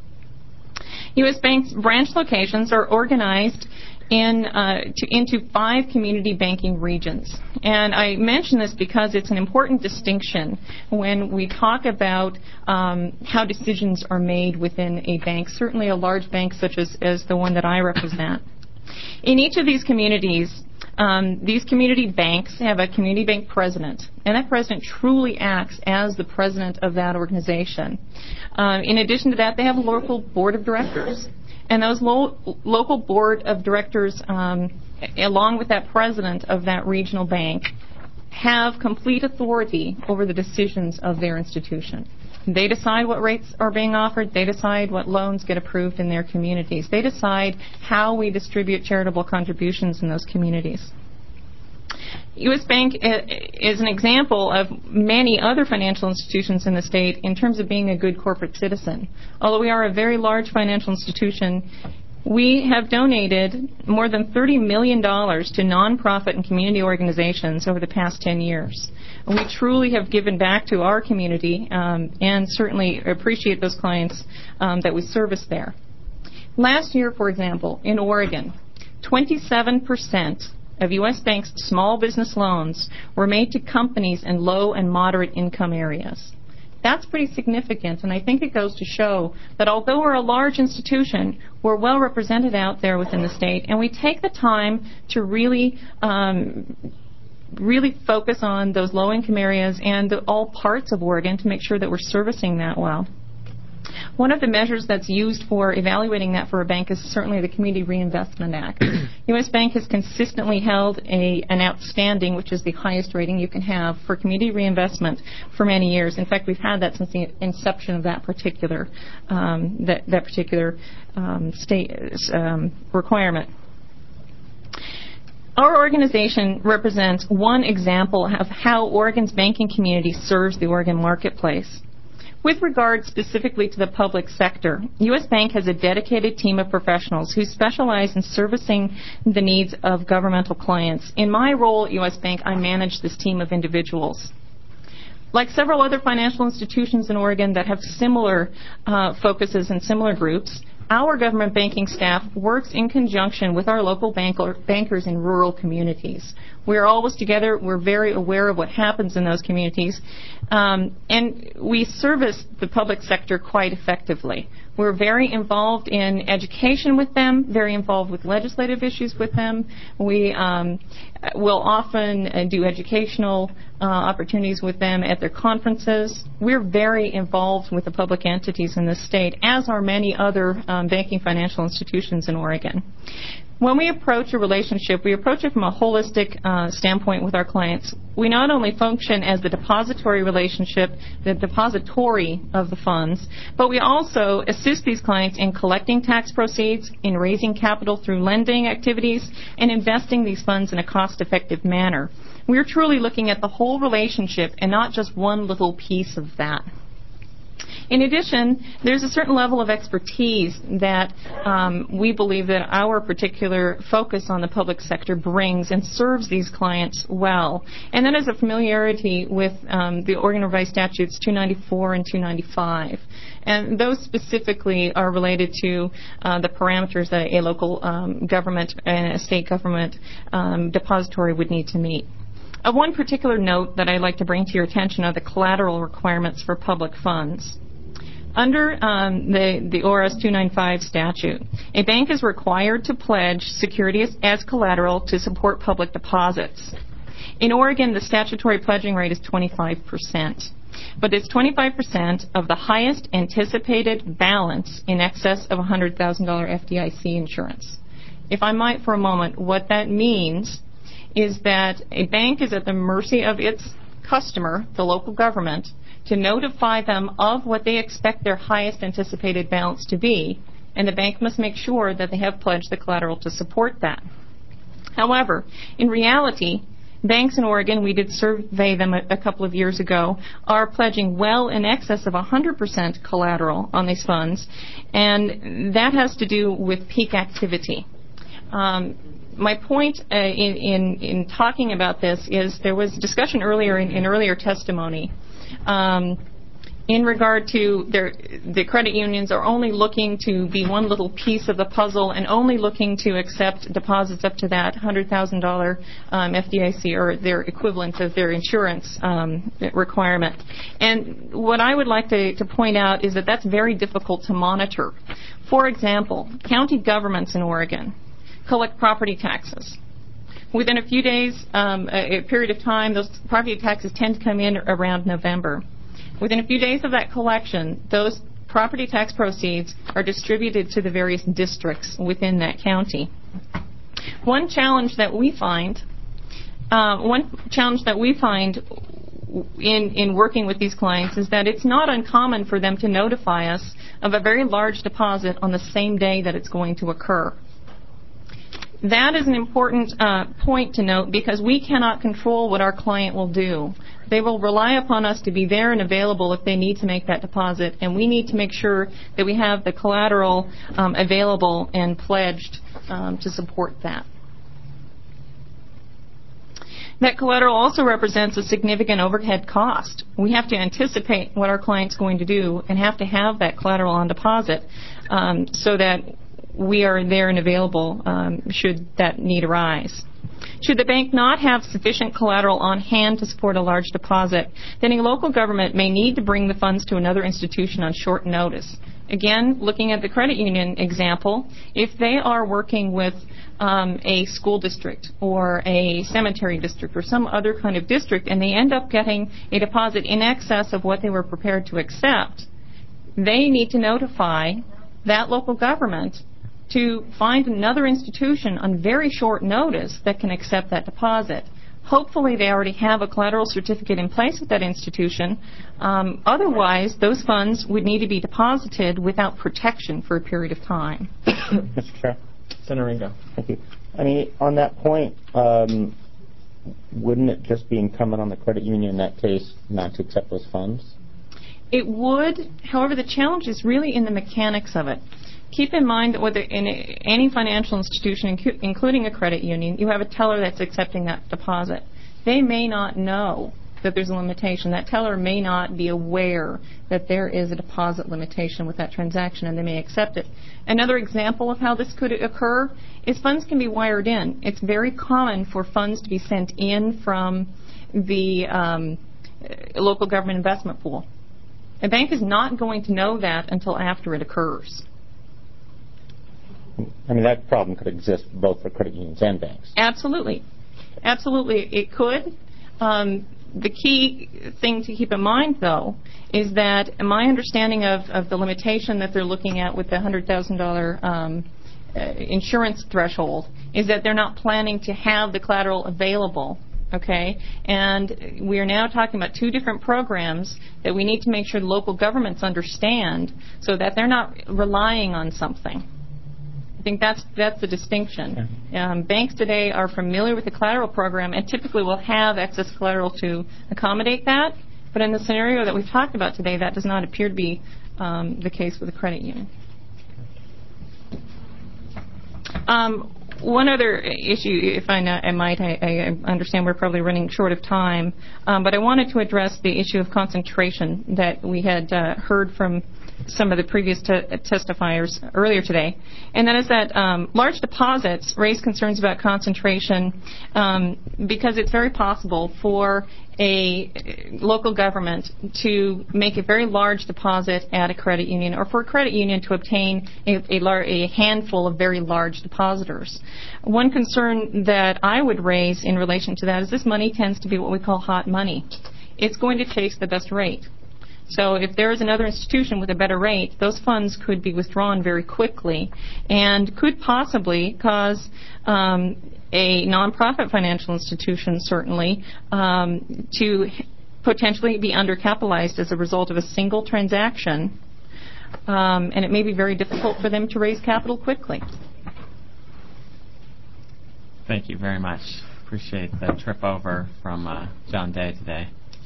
Speaker 14: U S Bank's branch locations are organized in uh, to, into five community banking regions. And I mention this because it's an important distinction when we talk about um, how decisions are made within a bank, certainly a large bank such as, as the one that I represent. In each of these communities, um, these community banks have a community bank president, and that president truly acts as the president of that organization. Um, in addition to that, they have a local board of directors. And those lo- local board of directors, um, along with that president of that regional bank, have complete authority over the decisions of their institution. They decide what rates are being offered. They decide what loans get approved in their communities. They decide how we distribute charitable contributions in those communities. U S Bank is an example of many other financial institutions in the state in terms of being a good corporate citizen. Although we are a very large financial institution, we have donated more than thirty million dollars to nonprofit and community organizations over the past ten years. And we truly have given back to our community um, and certainly appreciate those clients um, that we service there. Last year, for example, in Oregon, twenty-seven percent of U S Bank's small business loans were made to companies in low and moderate income areas. That's pretty significant, and I think it goes to show that although we're a large institution, we're well represented out there within the state, and we take the time to really um, really focus on those low-income areas and the, all parts of Oregon to make sure that we're servicing that well. One of the measures that's used for evaluating that for a bank is certainly the Community Reinvestment Act. U S Bank has consistently held a, an outstanding, which is the highest rating you can have, for community reinvestment for many years. In fact, we've had that since the inception of that particular um, that, that particular um, state um, requirement. Our organization represents one example of how Oregon's banking community serves the Oregon marketplace. With regard specifically to the public sector, U S Bank has a dedicated team of professionals who specialize in servicing the needs of governmental clients. In my role at U S Bank, I manage this team of individuals. Like several other financial institutions in Oregon that have similar uh, focuses and similar groups, our government banking staff works in conjunction with our local banker, bankers in rural communities. We're always together. We're very aware of what happens in those communities. Um, and we service the public sector quite effectively. We're very involved in education with them, very involved with legislative issues with them. We um, will often uh, do educational uh, opportunities with them at their conferences. We're very involved with the public entities in the state, as are many other um, banking financial institutions in Oregon. When we approach a relationship, we approach it from a holistic uh, standpoint with our clients. We not only function as the depository relationship, the depository of the funds, but we also assist these clients in collecting tax proceeds, in raising capital through lending activities, and investing these funds in a cost-effective manner. We're truly looking at the whole relationship and not just one little piece of that. In addition, there's a certain level of expertise that um, we believe that our particular focus on the public sector brings and serves these clients well. And that is a familiarity with um, the Oregon Revised Statutes two ninety-four and two ninety-five. And those specifically are related to uh, the parameters that a local um, government and a state government um, depository would need to meet. Uh, one particular note that I'd like to bring to your attention are the collateral requirements for public funds. Under um, the, the O R S two ninety-five statute, a bank is required to pledge security as, as collateral to support public deposits. In Oregon, the statutory pledging rate is twenty-five percent, but it's twenty-five percent of the highest anticipated balance in excess of one hundred thousand dollars F D I C insurance. If I might for a moment, what that means is that a bank is at the mercy of its customer, the local government, to notify them of what they expect their highest anticipated balance to be, and the bank must make sure that they have pledged the collateral to support that. However, in reality, banks in Oregon, we did survey them a, a couple of years ago, are pledging well in excess of one hundred percent collateral on these funds, and that has to do with peak activity. Um, My point uh, in, in, in talking about this is there was discussion earlier in, in earlier testimony um, in regard to their, the credit unions are only looking to be one little piece of the puzzle and only looking to accept deposits up to that one hundred thousand dollars um, F D I C or their equivalent of their insurance um, requirement. And what I would like to, to point out is that that's very difficult to monitor. For example, county governments in Oregon collect property taxes. Within a few days, um, a, a period of time, those property taxes tend to come in around November. Within a few days of that collection, those property tax proceeds are distributed to the various districts within that county. One challenge that we find, uh, one challenge that we find in, in working with these clients is that it's not uncommon for them to notify us of a very large deposit on the same day that it's going to occur. That is an important uh, point to note because we cannot control what our client will do. They will rely upon us to be there and available if they need to make that deposit, and we need to make sure that we have the collateral um, available and pledged um, to support that. That collateral also represents a significant overhead cost. We have to anticipate what our client's going to do and have to have that collateral on deposit um, so that we are there and available um, should that need arise. Should the bank not have sufficient collateral on hand to support a large deposit, then a local government may need to bring the funds to another institution on short notice. Again, looking at the credit union example, if they are working with um, a school district or a cemetery district or some other kind of district and they end up getting a deposit in excess of what they were prepared to accept, they need to notify that local government to find another institution on very short notice that can accept that deposit. Hopefully they already have a collateral certificate in place at that institution. Um, otherwise, those funds would need to be deposited without protection for a period of time.
Speaker 5: Mister Chair.
Speaker 1: Senator Ringo.
Speaker 5: Thank you. I mean, on that point, um, wouldn't it just be incumbent on the credit union in that case not to accept those funds?
Speaker 14: It would. However, the challenge is really in the mechanics of it. Keep in mind that whether in any financial institution, including a credit union, you have a teller that's accepting that deposit. They may not know that there's a limitation. That teller may not be aware that there is a deposit limitation with that transaction, and they may accept it. Another example of how this could occur is funds can be wired in. It's very common for funds to be sent in from the um, local government investment pool. A bank is not going to know that until after it occurs.
Speaker 5: I mean, that problem could exist both for credit unions and banks.
Speaker 14: Absolutely. Absolutely, it could. Um, the key thing to keep in mind, though, is that my understanding of, of the limitation that they're looking at with the one hundred thousand dollars um, uh, insurance threshold is that they're not planning to have the collateral available. Okay, and we are now talking about two different programs that we need to make sure the local governments understand so that they're not relying on something. I think that's that's the distinction. Um, banks today are familiar with the collateral program and typically will have excess collateral to accommodate that. But in the scenario that we've talked about today, that does not appear to be um, the case with a credit union. Um, one other issue, if I, not, I might, I, I understand we're probably running short of time, um, but I wanted to address the issue of concentration that we had uh, heard from some of the previous te- testifiers earlier today, and that is that um, large deposits raise concerns about concentration um, because it's very possible for a local government to make a very large deposit at a credit union or for a credit union to obtain a, a, lar- a handful of very large depositors. One concern that I would raise in relation to that is this money tends to be what we call hot money. It's going to chase the best rate. So if there is another institution with a better rate, those funds could be withdrawn very quickly and could possibly cause um, a nonprofit financial institution, certainly, um, to potentially be undercapitalized as a result of a single transaction, um, and it may be very difficult for them to raise capital quickly.
Speaker 1: Thank you very much. Appreciate the trip over from uh, John Day today.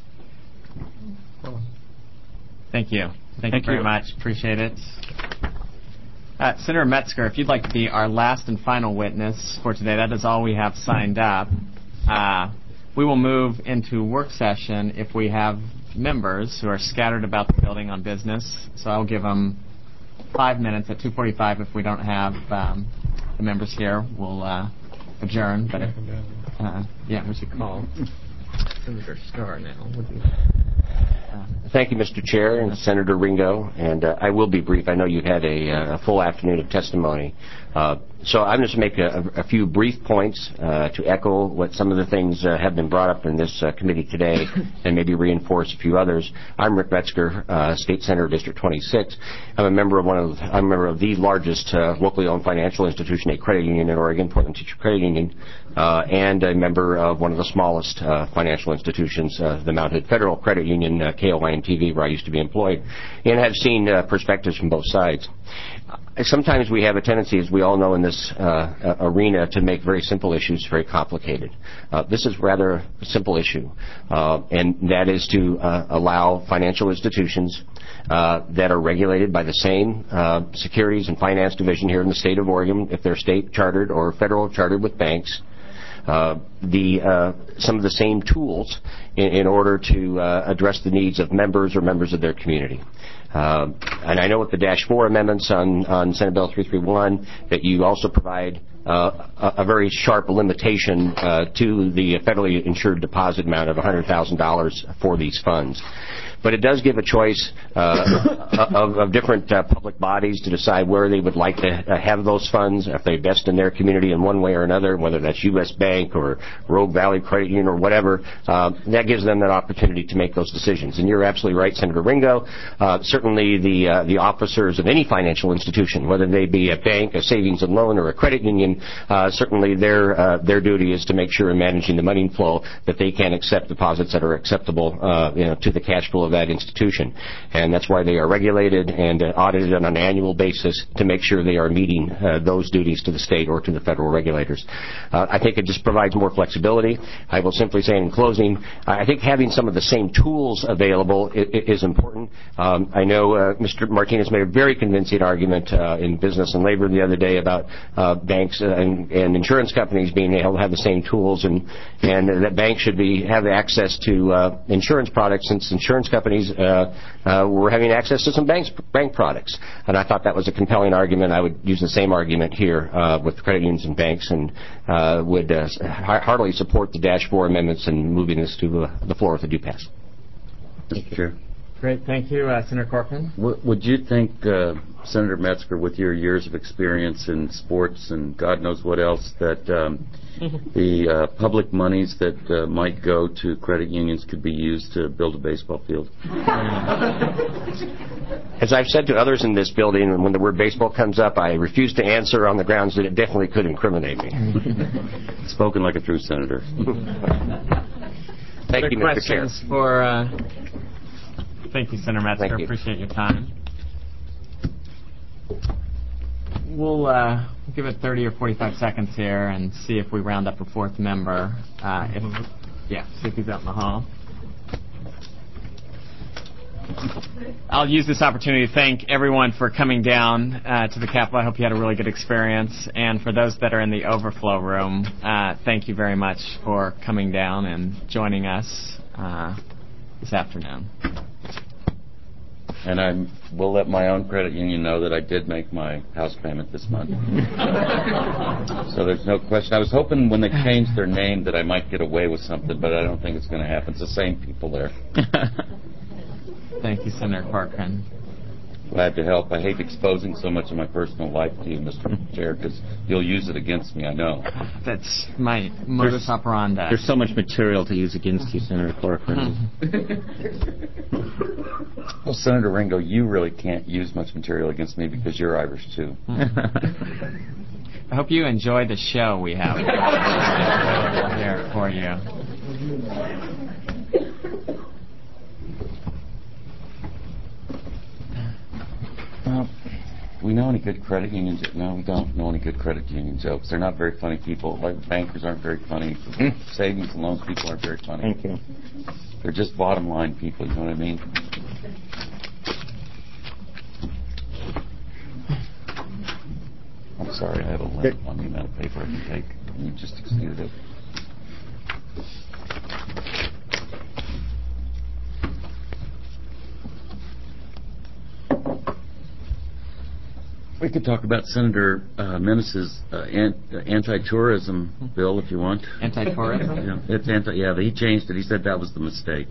Speaker 1: Thank you. Thank,
Speaker 12: Thank
Speaker 1: you very
Speaker 12: you.
Speaker 1: much. Appreciate it. Uh, Senator Metzger, if you'd like to be our last and final witness for today, that is all we have signed up. Uh, we will move into work session if we have members who are scattered about the building on business. So I'll give them five minutes at two forty-five. If we don't have um, the members here, we'll uh, adjourn. But if, uh, yeah, we should call Senator Starr now.
Speaker 15: Thank you, Mister Chair and Senator Ringo. And uh, I will be brief. I know you had a, uh, a full afternoon of testimony. Uh, so I'm just make a, a few brief points uh, to echo what some of the things uh, have been brought up in this uh, committee today and maybe reinforce a few others. I'm Rick Metzger, uh, State Senator, District twenty-six. I'm a member of one of I'm a member of the largest uh, locally owned financial institution, a credit union in Oregon, Portland Teacher Credit Union, uh, and a member of one of the smallest uh, financial institutions, uh, the Mount Hood Federal Credit Union, uh, K O I N T V, where I used to be employed, and have seen uh, perspectives from both sides. Sometimes we have a tendency, as we all know in this uh, arena, to make very simple issues very complicated. Uh, this is rather a simple issue, uh, and that is to uh, allow financial institutions uh, that are regulated by the same uh, Securities and Finance Division here in the state of Oregon, if they're state chartered or federal chartered with banks, Uh, the uh, some of the same tools in, in order to uh, address the needs of members or members of their community. Uh, and I know with the Dash four amendments on, on Senate Bill three thirty-one that you also provide uh, a, a very sharp limitation uh, to the federally insured deposit amount of one hundred thousand dollars for these funds. But it does give a choice uh, of, of different uh, public bodies to decide where they would like to uh, have those funds, if they invest in their community in one way or another, whether that's U S Bank or Rogue Valley Credit Union or whatever. Uh, that gives them that opportunity to make those decisions. And you're absolutely right, Senator Ringo. Uh, certainly the uh, the officers of any financial institution, whether they be a bank, a savings and loan, or a credit union, uh, certainly their uh, their duty is to make sure in managing the money flow that they can accept deposits that are acceptable uh, you know, to the cash flow of that institution. And that's why they are regulated and uh, audited on an annual basis to make sure they are meeting uh, those duties to the state or to the federal regulators. Uh, I think it just provides more flexibility. I will simply say in closing, I think having some of the same tools available is, is important. Um, I know uh, Mister Martinez made a very convincing argument uh, in Business and Labor the other day about uh, banks and, and insurance companies being able to have the same tools, and, and that banks should be have access to uh, insurance products, since insurance companies uh, uh, were having access to some banks, bank products. And I thought that was a compelling argument. I would use the same argument here uh, with credit unions and banks, and uh, would uh, heartily support the Dash four amendments and moving this to uh, the floor if it do pass.
Speaker 11: Mister Chair.
Speaker 1: Great. Thank you, uh, Senator Corcoran.
Speaker 11: W- would you think, uh, Senator Metzger, with your years of experience in sports and God knows what else, that um, the uh, public monies that uh, might go to credit unions could be used to build a baseball field?
Speaker 15: As I've said to others in this building, when the word baseball comes up, I refuse to answer on the grounds that it definitely could incriminate me.
Speaker 11: Spoken like a true senator.
Speaker 15: Thank
Speaker 1: Other
Speaker 15: you, Mister Chair.
Speaker 1: questions for... Uh, Thank you, Senator Metzger.
Speaker 15: Thank you.
Speaker 1: Appreciate your time. We'll uh, give it thirty or forty-five seconds here and see if we round up a fourth member. Uh, if, yeah, see if he's out in the hall. I'll use this opportunity to thank everyone for coming down uh, to the Capitol. I hope you had a really good experience. And for those that are in the overflow room, uh, thank you very much for coming down and joining us uh, this afternoon.
Speaker 11: And I will let my own credit union know that I did make my house payment this month. So there's no question. I was hoping when they changed their name that I might get away with something, but I don't think it's going to happen. It's the same people there.
Speaker 1: Thank you, Senator Corcoran.
Speaker 11: Glad to help. I hate exposing so much of my personal life to you, Mister Chair, because you'll use it against me, I know.
Speaker 1: That's my modus operandi.
Speaker 5: There's so much material to use against you, Senator Corcoran.
Speaker 11: Well, Senator Ringo, you really can't use much material against me because you're Irish, too.
Speaker 1: I hope you enjoy the show we have there for you.
Speaker 11: Well, do we know any good credit unions? No, we don't know any good credit union jokes. They're not very funny people. Like, bankers aren't very funny. Savings and loans people aren't very funny.
Speaker 5: Thank you.
Speaker 11: They're just bottom line people, you know what I mean? I'm sorry, I have a limit on the amount of paper I can take. You just exceeded it. We could talk about Senator uh, Menace's uh, an- uh, anti-tourism bill if you want.
Speaker 1: Anti-tourism?
Speaker 11: Yeah, it's anti. Yeah, he changed it. He said that was the mistake.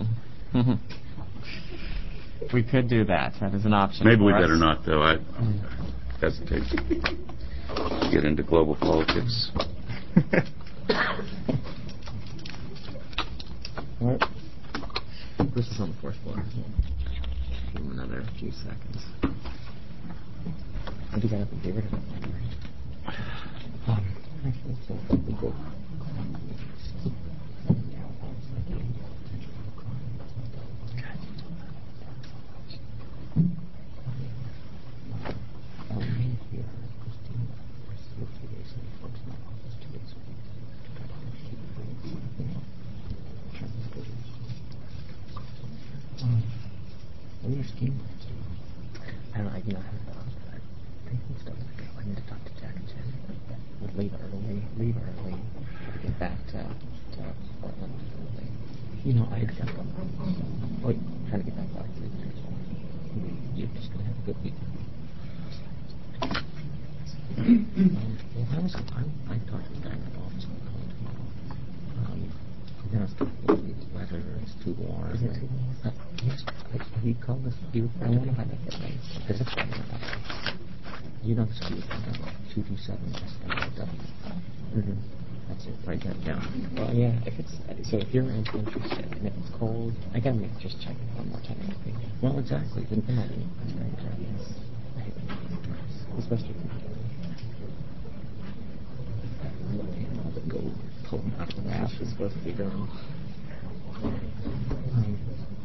Speaker 1: We could do that. That is an option.
Speaker 11: Maybe we
Speaker 1: for us.
Speaker 11: better not, though. I hesitate to get into global politics.
Speaker 1: This is on the fourth floor. Give him another few seconds. I think I have to get rid of it. Um, What are your scheme points? I don't know, you know, I haven't thought of that. I think we'll still go. I need to talk to Jack and Jen. We'll leave early, leave early, to get back to, to Portland early. You know, I got them. Wait, trying to get back by three years old. You're just going to have a good weekend. um, we'll have
Speaker 5: honestly, I'm, I talked to the guy in the office. I'm calling tomorrow. Um, you know, it's weather, it's too warm. Is it too warm? Uh, yes, have you called this? You, I want to find out that right. Because it's right now. You know the street, two two seven S M W. Mm-hmm. That's it. Write that down. Well, yeah. If it's so, if you're interested and if it's cold, I gotta make just check it one more time. Okay? Well, exactly. Then come on. Yes. I hate when you get especially if you all the gold pulling out of the map is supposed to be done. Um,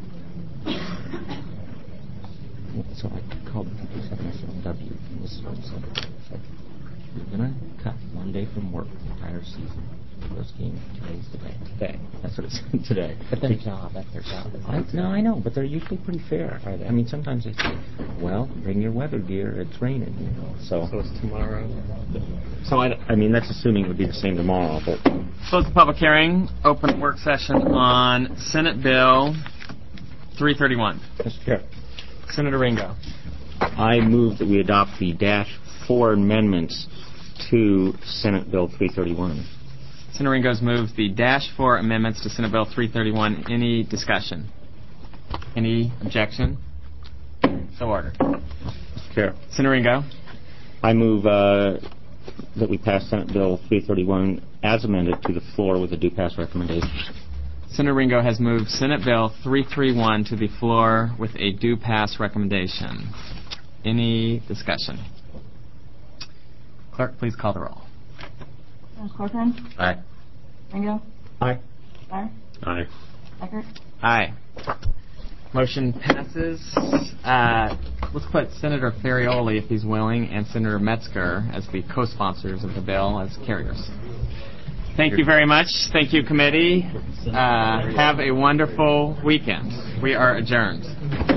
Speaker 5: so I called the two two seven S M W. And this is what it said. It said, you're going to cut one day from work the entire season. First game, today's the day. Today. That's what it said today. But their job, that's their job. I, no, I know, but they're usually pretty fair. Are they? I mean, sometimes they say, well, bring your weather gear, it's raining, you know. So,
Speaker 6: so it's tomorrow.
Speaker 5: So, I, I mean, that's assuming it would be the same tomorrow, but...
Speaker 1: Close the public hearing. Open work session on Senate Bill three thirty-one.
Speaker 5: Mister Chair.
Speaker 1: Senator Ringo.
Speaker 5: I move that we adopt the dash four amendments to Senate Bill three thirty-one.
Speaker 1: Senator Ringo's moved the dash four amendments to Senate Bill three thirty-one. Any discussion? Any objection? So ordered.
Speaker 5: Mister Chair.
Speaker 1: Senator Ringo.
Speaker 5: I move uh, that we pass Senate Bill three thirty-one as amended to the floor with a due pass recommendation.
Speaker 1: Senator Ringo has moved Senate Bill three thirty-one to the floor with a due pass recommendation. Any discussion? Clerk, please call the roll.
Speaker 16: Corcoran?
Speaker 5: Aye.
Speaker 16: Ringo?
Speaker 5: Aye.
Speaker 16: Barr?
Speaker 5: Aye.
Speaker 16: Eckert?
Speaker 1: Aye. Motion passes. Uh, let's put Senator Ferrioli, if he's willing, and Senator Metzger as the co-sponsors of the bill as carriers. Thank you very much. Thank you, committee. Uh, have a wonderful weekend. We are adjourned.